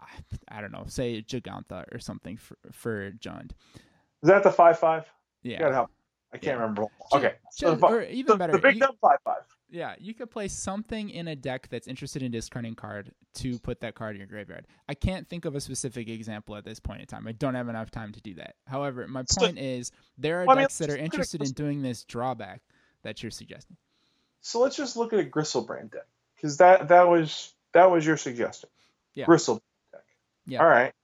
I don't know, say Jegantha or something for for Jund. Is that the five five? Yeah. You gotta help. I can't yeah. remember. J- okay. J- So the, or even the, better, the big you, dumb five five. Yeah, you could play something in a deck that's interested in discarding card to put that card in your graveyard. I can't think of a specific example at this point in time. I don't have enough time to do that. However, my point so, is there are well, decks I mean, that are interested in doing this drawback that you're suggesting. So let's just look at a Griselbrand deck, because that that was that was your suggestion. Yeah. Griselbrand deck. Yeah. All right.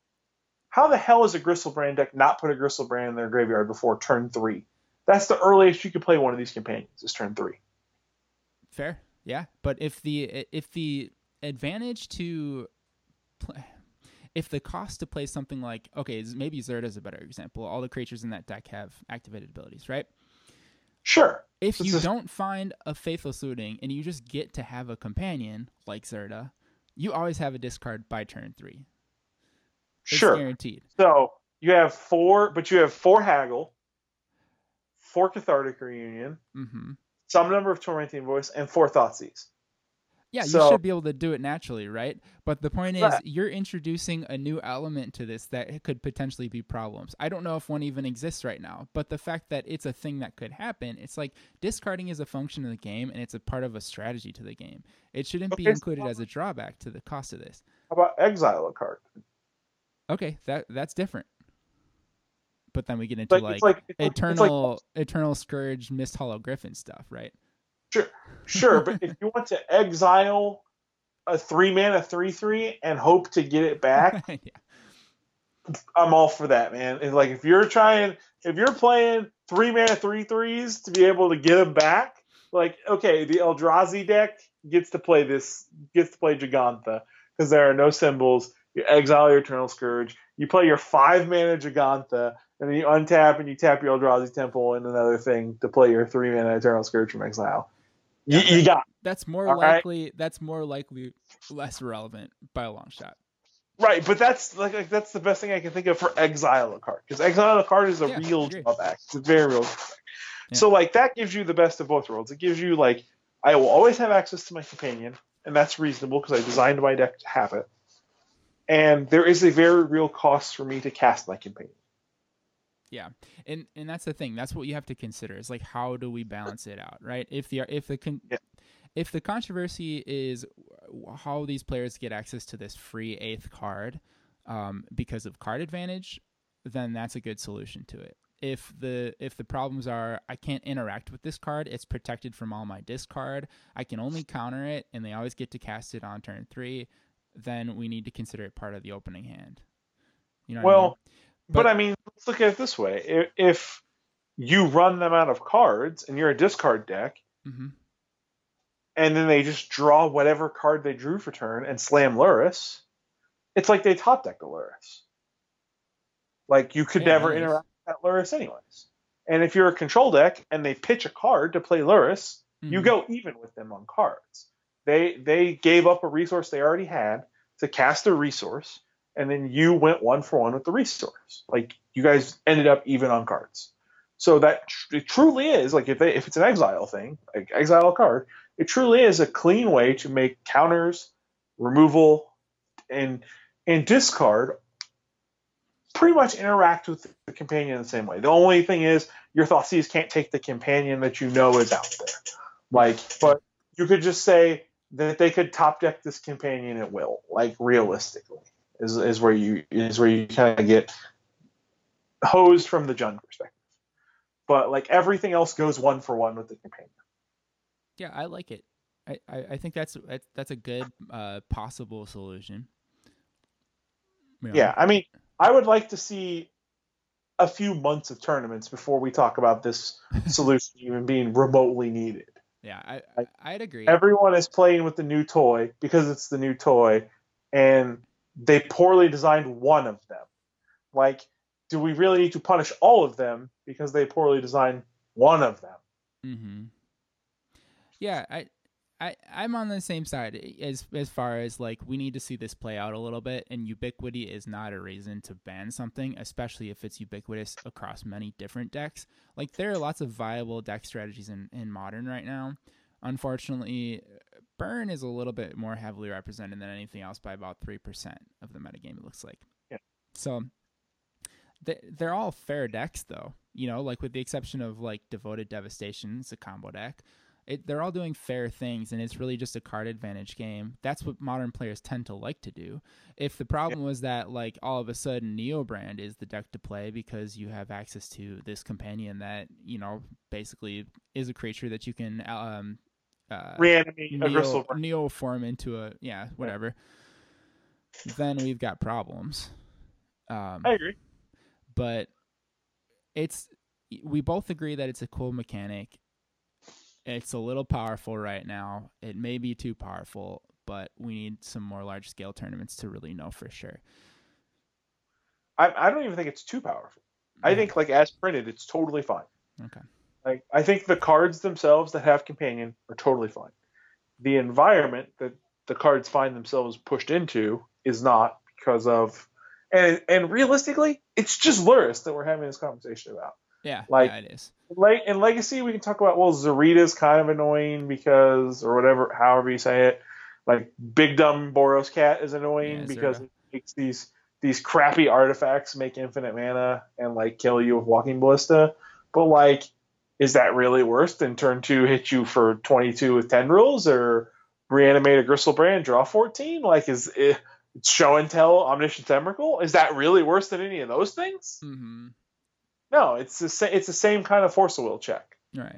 How the hell is a Griselbrand deck not put a Griselbrand in their graveyard before turn three? That's the earliest you could play one of these companions is turn three. Fair, yeah, but if the if the advantage to play, if the cost to play something like, okay, maybe Zirda is a better example. All the creatures in that deck have activated abilities, right? Sure. If this you is... don't find a Faithless Looting and you just get to have a companion like Zirda, you always have a discard by turn three. It's sure. guaranteed. So you have four, but you have four Haggle, four Cathartic Reunion, mm-hmm. some number of Tormenting Voice, and four Thoughtseize. Yeah, so, you should be able to do it naturally, right? But the point is, right. you're introducing a new element to this that could potentially be problems. I don't know if one even exists right now, but the fact that it's a thing that could happen, it's like discarding is a function of the game, and it's a part of a strategy to the game. It shouldn't okay, be included so as a drawback to the cost of this. How about exile a card? Okay, that that's different. But then we get into like, like, like, it's eternal like, eternal scourge, Mist Hollow Griffin stuff, right? Sure, sure. But if you want to exile a three mana three three and hope to get it back, yeah. I'm all for that, man. And like if you're trying, if you're playing three mana three threes to be able to get them back, like okay, the Eldrazi deck gets to play this, gets to play Jegantha because there are no symbols. You exile your Eternal Scourge. You play your five mana Jegantha, and then you untap and you tap your Eldrazi Temple and another thing to play your three mana Eternal Scourge from exile. You, yeah, you got that's more All likely. Right? That's more likely less relevant by a long shot. Right, but that's like, like that's the best thing I can think of for exile a card, because exile a card is a yeah, real drawback. It's a very real drawback. Yeah. So like that gives you the best of both worlds. It gives you like I will always have access to my companion, and that's reasonable because I designed my deck to have it. And there is a very real cost for me to cast my companion. Yeah, and and that's the thing. That's what you have to consider. Is like, how do we balance it out, right? If the if the con- yeah. if the controversy is how these players get access to this free eighth card um, because of card advantage, then that's a good solution to it. If the if the problems are I can't interact with this card, it's protected from all my discard, I can only counter it, and they always get to cast it on turn three, then we need to consider it part of the opening hand. You know well, what I mean? But, but I mean, let's look at it this way. If, if you run them out of cards and you're a discard deck, mm-hmm. and then they just draw whatever card they drew for turn and slam Lurrus, it's like they top deck the Lurrus. Like, you could yeah, never interact with that Lurrus anyways. And if you're a control deck and they pitch a card to play Lurrus, mm-hmm. you go even with them on cards. They they gave up a resource they already had to cast a resource, and then you went one for one with the resource. Like, you guys ended up even on cards. So that tr- it truly is, like, if they if it's an exile thing, like exile a card, it truly is a clean way to make counters, removal, and and discard pretty much interact with the companion in the same way. The only thing is your Thoughtseize can't take the companion that you know is out there. Like, but you could just say that they could top deck this companion at will, like realistically, is is where you is where you kind of get hosed from the Jund perspective. But like everything else goes one for one with the companion. Yeah, I like it. I, I, I think that's that's a good uh, possible solution. You know? Yeah, I mean, I would like to see a few months of tournaments before we talk about this solution even being remotely needed. Yeah, I like, I'd agree. Everyone is playing with the new toy because it's the new toy, and they poorly designed one of them. Like, do we really need to punish all of them because they poorly designed one of them? Mm-hmm. Yeah, I, I, I'm on the same side as as far as like we need to see this play out a little bit, and ubiquity is not a reason to ban something, especially if it's ubiquitous across many different decks. Like there are lots of viable deck strategies in, in Modern right now. Unfortunately, Burn is a little bit more heavily represented than anything else by about three percent of the metagame, it looks like. Yeah. So they're all fair decks, though. You know, like with the exception of like Devoted Devastation, it's a combo deck. It, they're all doing fair things, and it's really just a card advantage game. That's what Modern players tend to like to do. If the problem yeah. was that, like, all of a sudden Neobrand is the deck to play because you have access to this companion that, you know, basically is a creature that you can um, uh, reanimate neo, a Gristle Brand. Neo form into a, yeah, whatever, yeah. Then we've got problems. Um, I agree. But it's, we both agree that it's a cool mechanic. It's a little powerful right now. It may be too powerful, but we need some more large-scale tournaments to really know for sure. I, I don't even think it's too powerful. Mm-hmm. I think, like, as printed, it's totally fine. Okay. Like, I think the cards themselves that have Companion are totally fine. The environment that the cards find themselves pushed into is not because of... And, and realistically, it's just Lurrus that we're having this conversation about. Yeah, like, yeah, it is. Like in Legacy, we can talk about, well, Zarita's kind of annoying because, or whatever, however you say it. Like Big Dumb Boros Cat is annoying yeah, because it makes these these crappy artifacts make infinite mana and like kill you with Walking Ballista. But like, is that really worse than turn two hit you for twenty-two with tendrils or reanimate a Gristlebrand, draw fourteen? Like, is it show and tell Omniscient Emrakul? Is that really worse than any of those things? Mm-hmm. No, it's the same. It's the same kind of force of will check. Right.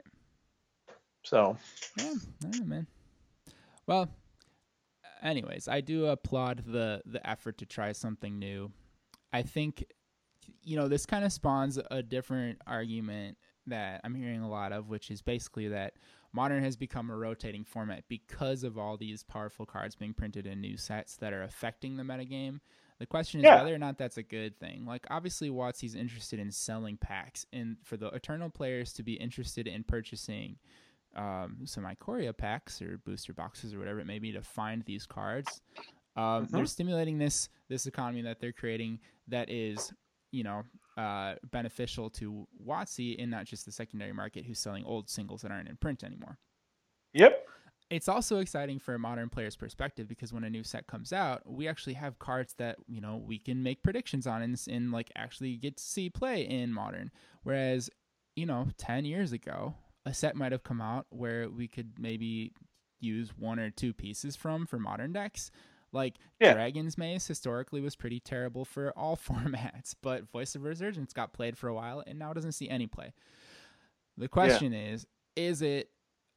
So. Yeah, all right, man. Well, anyways, I do applaud the the effort to try something new. I think, you know, this kind of spawns a different argument that I'm hearing a lot of, which is basically that Modern has become a rotating format because of all these powerful cards being printed in new sets that are affecting the metagame. The question is yeah. whether or not that's a good thing. Like, obviously, WotC's interested in selling packs, and for the Eternal players to be interested in purchasing um, some Ikoria packs or booster boxes or whatever it may be to find these cards, um, mm-hmm. they're stimulating this this economy that they're creating that is, you know, uh, beneficial to WotC and not just the secondary market who's selling old singles that aren't in print anymore. Yep. It's also exciting for a Modern player's perspective because when a new set comes out, we actually have cards that, you know, we can make predictions on and, and like actually get to see play in Modern. Whereas, you know, ten years ago, a set might have come out where we could maybe use one or two pieces from for Modern decks. Like yeah. Dragon's Maze historically was pretty terrible for all formats, but Voice of Resurgence got played for a while and now doesn't see any play. The question yeah. is, is it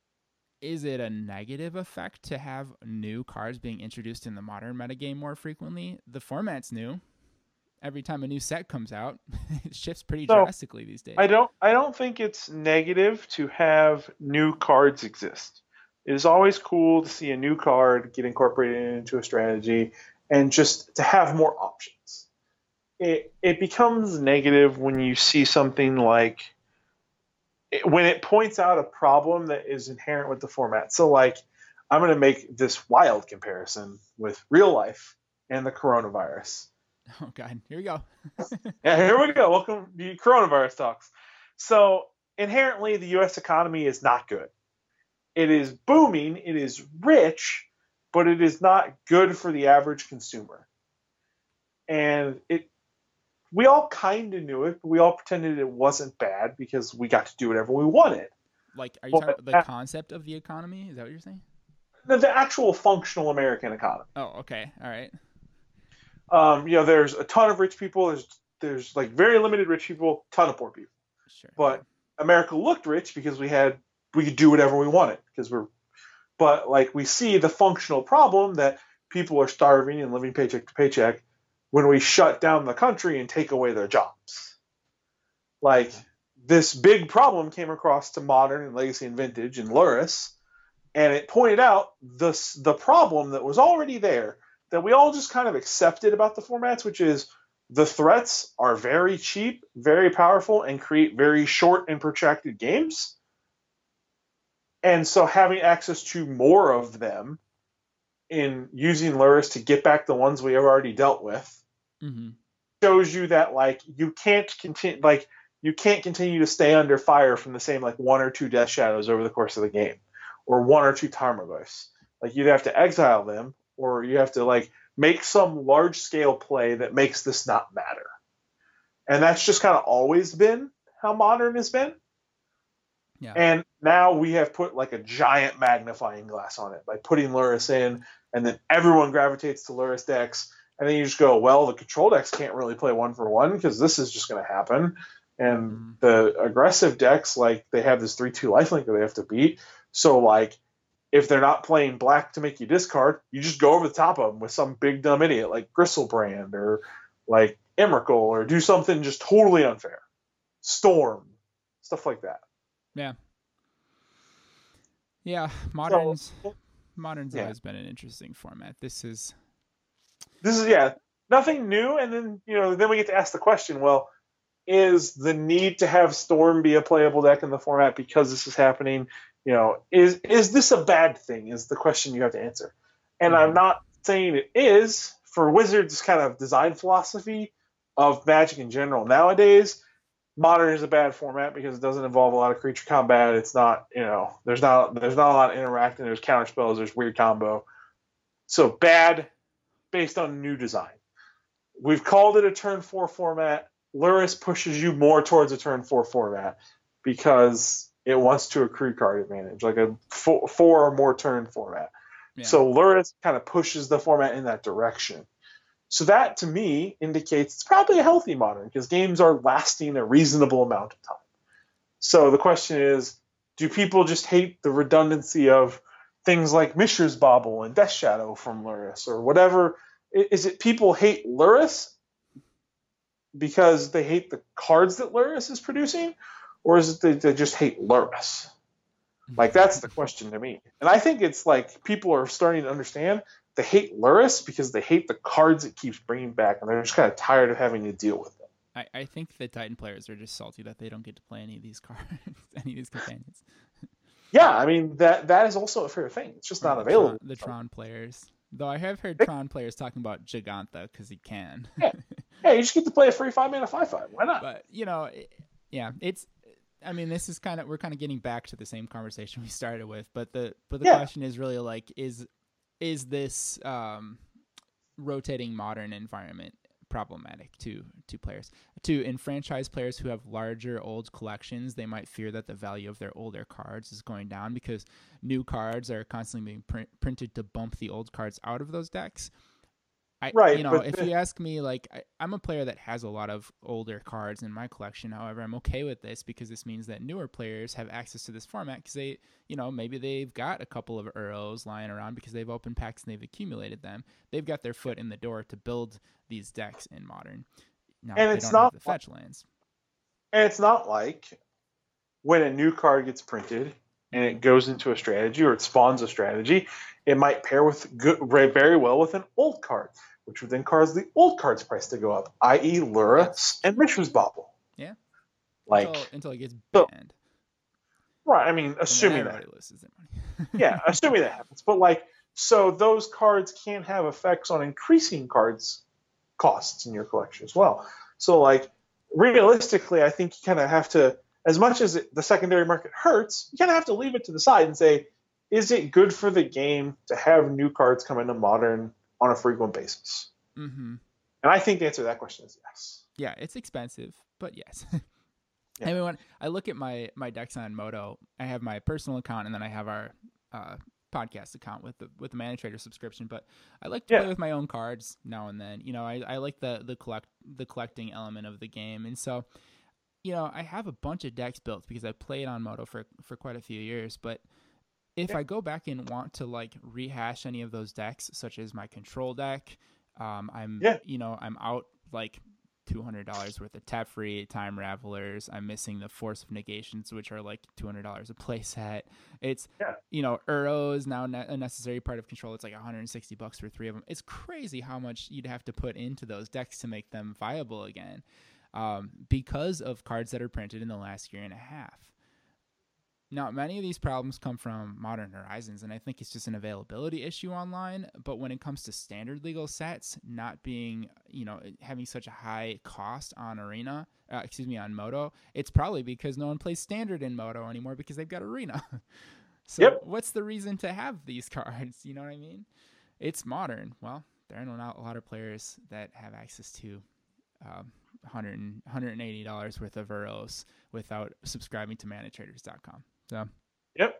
Is it a negative effect to have new cards being introduced in the Modern metagame more frequently? The format's new. Every time a new set comes out, it shifts pretty so, drastically these days. I don't I don't think it's negative to have new cards exist. It is always cool to see a new card get incorporated into a strategy and just to have more options. It it becomes negative when you see something like when it points out a problem that is inherent with the format. So, like, I'm going to make this wild comparison with real life and the coronavirus. Oh, God. Here we go. Yeah, here we go. Welcome to Coronavirus Talks. So, inherently, the U S economy is not good. It is booming. It is rich, but it is not good for the average consumer. And it we all kind of knew it, but we all pretended it wasn't bad because we got to do whatever we wanted. Like, are you well, talking about the uh, concept of the economy? Is that what you're saying? the, the actual functional American economy. Oh, okay. All right. Um, you know, there's a ton of rich people. There's there's like very limited rich people, ton of poor people. Sure. But America looked rich because we had we could do whatever we wanted because we're. But like we see the functional problem that people are starving and living paycheck to paycheck when we shut down the country and take away their jobs. Like this big problem came across to Modern and Legacy and Vintage and Luris, and it pointed out the the problem that was already there that we all just kind of accepted about the formats, which is the threats are very cheap, very powerful, and create very short and protracted games. And so having access to more of them in using Luris to get back the ones we have already dealt with mm-hmm. shows you that like you can't continue like you can't continue to stay under fire from the same like one or two Death Shadows over the course of the game, or one or two Tarmogoyfs. Like you'd have to exile them, or you have to like make some large scale play that makes this not matter. And that's just kind of always been how Modern has been. Yeah. And now we have put like a giant magnifying glass on it by putting Luris in, and then everyone gravitates to Luris decks, and then you just go, well, the control decks can't really play one for one because this is just going to happen. And mm-hmm. the aggressive decks, like they have this three two lifelink that they have to beat. So like if they're not playing black to make you discard, you just go over the top of them with some big dumb idiot like Gristlebrand or like Emrakul, or do something just totally unfair. Storm, stuff like that. Yeah. Yeah, Modern's so, Modern's yeah. always been an interesting format. This is This is yeah, nothing new, and then you know, then we get to ask the question, well, is the need to have Storm be a playable deck in the format because this is happening, you know, is is this a bad thing is the question you have to answer. And mm-hmm. I'm not saying it is. For Wizards' kind of design philosophy of Magic in general nowadays, Modern is a bad format because it doesn't involve a lot of creature combat. It's not, you know, there's not there's not a lot of interacting. There's counter spells. There's weird combo. So bad based on new design. We've called it a turn four format. Luris pushes you more towards a turn four format because it wants to accrue card advantage, like a four, four or more turn format. Yeah. So Luris kind of pushes the format in that direction. So that, to me, indicates it's probably a healthy Modern because games are lasting a reasonable amount of time. So the question is, do people just hate the redundancy of things like Mishra's Bauble and Death Shadow from Luris or whatever? Is it people hate Luris because they hate the cards that Luris is producing? Or is it they, they just hate Luris? Like, that's the question to me. And I think it's like people are starting to understand they hate Luris because they hate the cards it keeps bringing back, and they're just kind of tired of having to deal with it. I, I think the Titan players are just salty that they don't get to play any of these cards, any of these companions. Yeah, I mean, that that is also a fair thing. It's just or not the available. Tron, the Tron players. Though I have heard Tron players talking about Giganta because he can. yeah. yeah, you just get to play a free five mana five five. Why not? But, you know, it, yeah, it's... I mean, this is kind of we're kind of getting back to the same conversation we started with, but the but the yeah. question is really like is is this um, rotating Modern environment problematic to to players, to enfranchise players who have larger old collections? They might fear that the value of their older cards is going down because new cards are constantly being print, printed to bump the old cards out of those decks. I, right. You know, but if the... you ask me, like, I, I'm a player that has a lot of older cards in my collection. However, I'm okay with this because this means that newer players have access to this format because they, you know, maybe they've got a couple of Uros lying around because they've opened packs and they've accumulated them. They've got their foot in the door to build these decks in Modern. Now, and they it's don't not have the fetch lands. And it's not like when a new card gets printed and it goes into a strategy or it spawns a strategy, it might pair with good, very well with an old card, which would then cause the old card's price to go up, that is. Luris and Mishra's Bauble. Yeah. Like until, until it gets so, banned. Right. I mean, assuming that. Loses their money. yeah, assuming that happens. But like, so those cards can have effects on increasing cards costs in your collection as well. So like, realistically, I think you kind of have to, as much as it, the secondary market hurts, you kind of have to leave it to the side and say, is it good for the game to have new cards come into Modern on a frequent basis? Mm-hmm. And I think the answer to that question is yes. Yeah, it's expensive, but yes. yeah. I mean, when I look at my, my decks on Moto, I have my personal account and then I have our uh, podcast account with the with the Mana Trader subscription, but I like to Yeah. play with my own cards now and then. You know, I, I like the the collect the collecting element of the game, and so you know I have a bunch of decks built because I played on Moto for for quite a few years. But if Yeah. I go back and want to like rehash any of those decks, such as my control deck, um, I'm Yeah. you know I'm out like two hundred dollars worth of Teferi, Time Ravelers. I'm missing the Force of Negations, which are like two hundred dollars a play set. It's, Yeah. you know, Uro is now ne- a necessary part of control. It's like one hundred sixty bucks for three of them. It's crazy how much you'd have to put into those decks to make them viable again, um, because of cards that are printed in the last year and a half. Now, many of these problems come from Modern Horizons, and I think it's just an availability issue online. But when it comes to standard legal sets not being, you know, having such a high cost on Arena, uh, excuse me, on Moto, it's probably because no one plays standard in Moto anymore because they've got Arena. So Yep. what's the reason to have these cards? You know what I mean? It's Modern. Well, there are not a lot of players that have access to um, one hundred, one hundred eighty dollars worth of Euros without subscribing to mana traders dot com. So, Yep.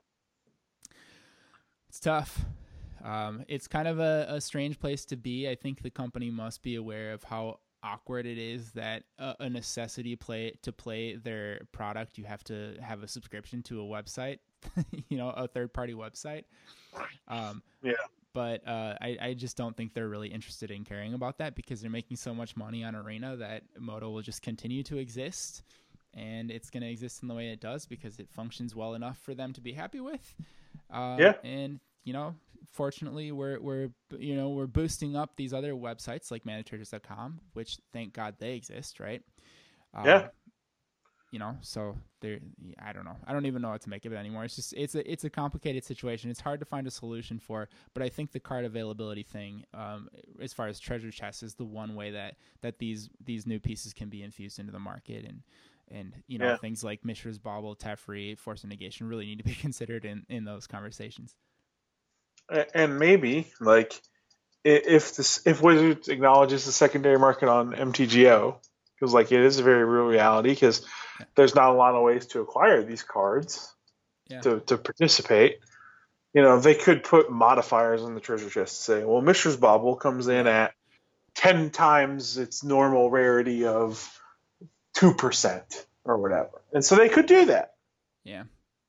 it's tough. Um, it's kind of a, a strange place to be. I think the company must be aware of how awkward it is that a, a necessity play to play their product, you have to have a subscription to a website, you know, a third party website. Um, Yeah. But uh, I, I just don't think they're really interested in caring about that because they're making so much money on Arena that Moto will just continue to exist. And it's going to exist in the way it does because it functions well enough for them to be happy with. Um, Yeah. And, you know, fortunately, we're, we're, you know, we're boosting up these other websites like mana traders dot com, which thank God they exist, right? Um, Yeah. You know, so there, I don't know. I don't even know what to make of it anymore. It's just, it's a, it's a complicated situation. It's hard to find a solution for, but I think the card availability thing, um, as far as treasure chests, is the one way that, that these, these new pieces can be infused into the market. And, and, you know, Yeah. things like Mishra's Bauble, Teferi, Force of Negation really need to be considered in, in those conversations. A- And maybe like i- if this if Wizards acknowledges the secondary market on M T G O, because like it is a very real reality, because Yeah. there's not a lot of ways to acquire these cards Yeah. to to participate. You know, they could put modifiers on the treasure chest to say, well, Mishra's Bauble comes in at ten times its normal rarity of two percent or whatever, and so they could do that. Yeah.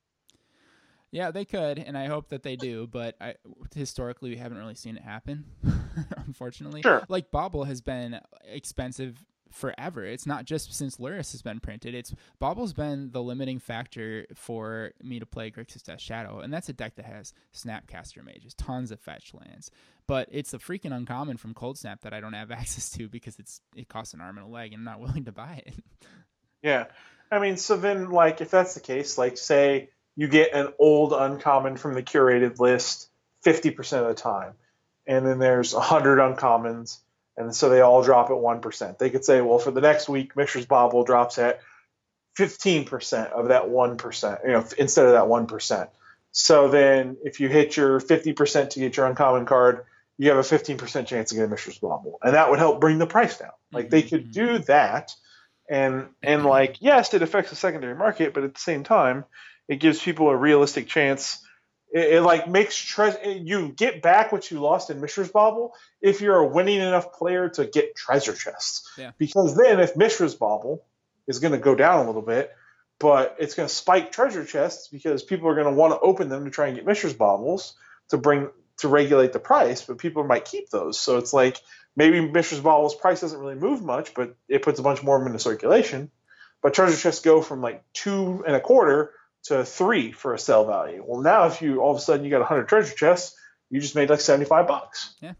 Yeah, they could, and I hope that they do, but I, historically we haven't really seen it happen, unfortunately. Sure. Like, Bauble has been expensive forever. It's not just since Luris has been printed. It's Bauble's been the limiting factor for me to play Grixis Death Shadow, and that's a deck that has Snapcaster Mages, tons of fetch lands. But it's a freaking uncommon from Cold Snap that I don't have access to because it's it costs an arm and a leg, and I'm not willing to buy it. Yeah. I mean, so then, like, if that's the case, like, say you get an old uncommon from the curated list fifty percent of the time, and then there's one hundred uncommons, and so they all drop at one percent. They could say, well, for the next week, Mishra's Bauble drops at fifteen percent of that one percent, you know, instead of that one percent. So then if you hit your fifty percent to get your uncommon card, you have a fifteen percent chance to get a Mishra's Bauble. And that would help bring the price down. Like, Mhm, they could mhm. do that. And, and like, yes, it affects the secondary market, but at the same time, it gives people a realistic chance. It, it like makes tre- you get back what you lost in Mishra's Bauble if you're a winning enough player to get treasure chests. Yeah. Because then if Mishra's Bauble is going to go down a little bit, but it's going to spike treasure chests because people are going to want to open them to try and get Mishra's Baubles to bring to regulate the price, but people might keep those. So it's like maybe Mishra's Bauble's price doesn't really move much, but it puts a bunch more of them into circulation. But treasure chests go from like two and a quarter to three for a sell value. Well, now if you all of a sudden you got one hundred treasure chests, you just made like seventy-five bucks. Yeah.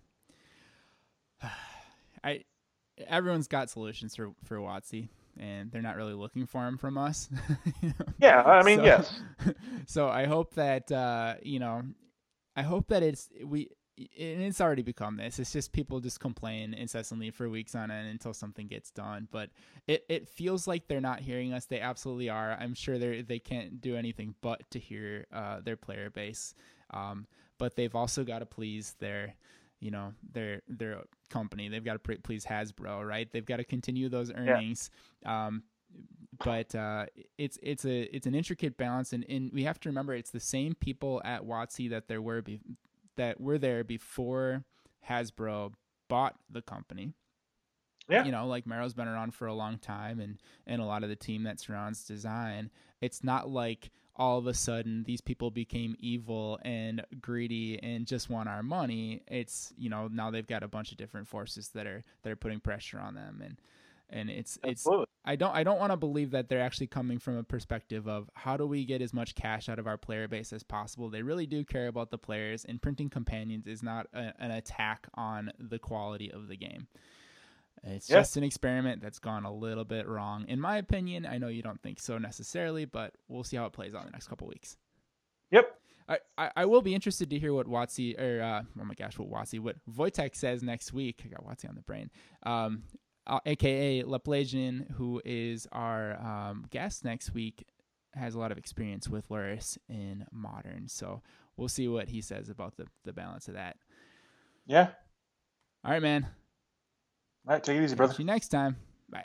I everyone's got solutions for for WotC, and they're not really looking for them from us. You know? Yeah, I mean, so, yes. So I hope that uh, you know, I hope that it's we. And it's already become this. It's just people just complain incessantly for weeks on end until something gets done. But it, it feels like they're not hearing us. They absolutely are. I'm sure they they can't do anything but to hear uh, their player base. Um, but they've also got to please their, you know, their their company. They've got to please Hasbro, right? They've got to continue those earnings. Yeah. Um, but uh, it's it's a it's an intricate balance, and, and we have to remember it's the same people at WotC that there were be, that were there before Hasbro bought the company. Yeah. You know, like Mero's been around for a long time, and, and a lot of the team that surrounds design. It's not like all of a sudden these people became evil and greedy and just want our money. It's, you know, now they've got a bunch of different forces that are that are putting pressure on them, and and it's Absolutely. it's I don't I don't want to believe that they're actually coming from a perspective of how do we get as much cash out of our player base as possible. They really do care about the players, and printing companions is not a, an attack on the quality of the game. It's yeah. just an experiment that's gone a little bit wrong, in my opinion. I know you don't think so necessarily, but we'll see how it plays out in the next couple weeks. Yep. I, I, I will be interested to hear what WotC, or uh, oh my gosh, what WotC, what Wojtek says next week. I got WotC on the brain. Um, uh, A K A Leplagian, who is our um, guest next week, has a lot of experience with Lurrus in Modern. So we'll see what he says about the, the balance of that. Yeah. All right, man. All right, take it easy, brother. See you next time. Bye.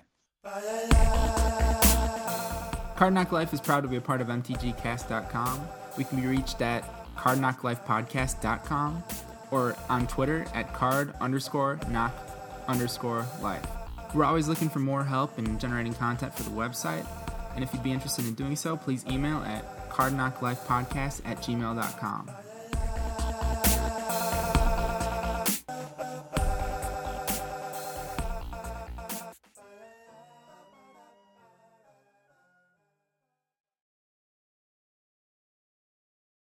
Card Knock Life is proud to be a part of M T G cast dot com. We can be reached at card knock life podcast dot com or on Twitter at card underscore knock underscore life. We're always looking for more help in generating content for the website, and if you'd be interested in doing so, please email at card knock life podcast at gmail dot com.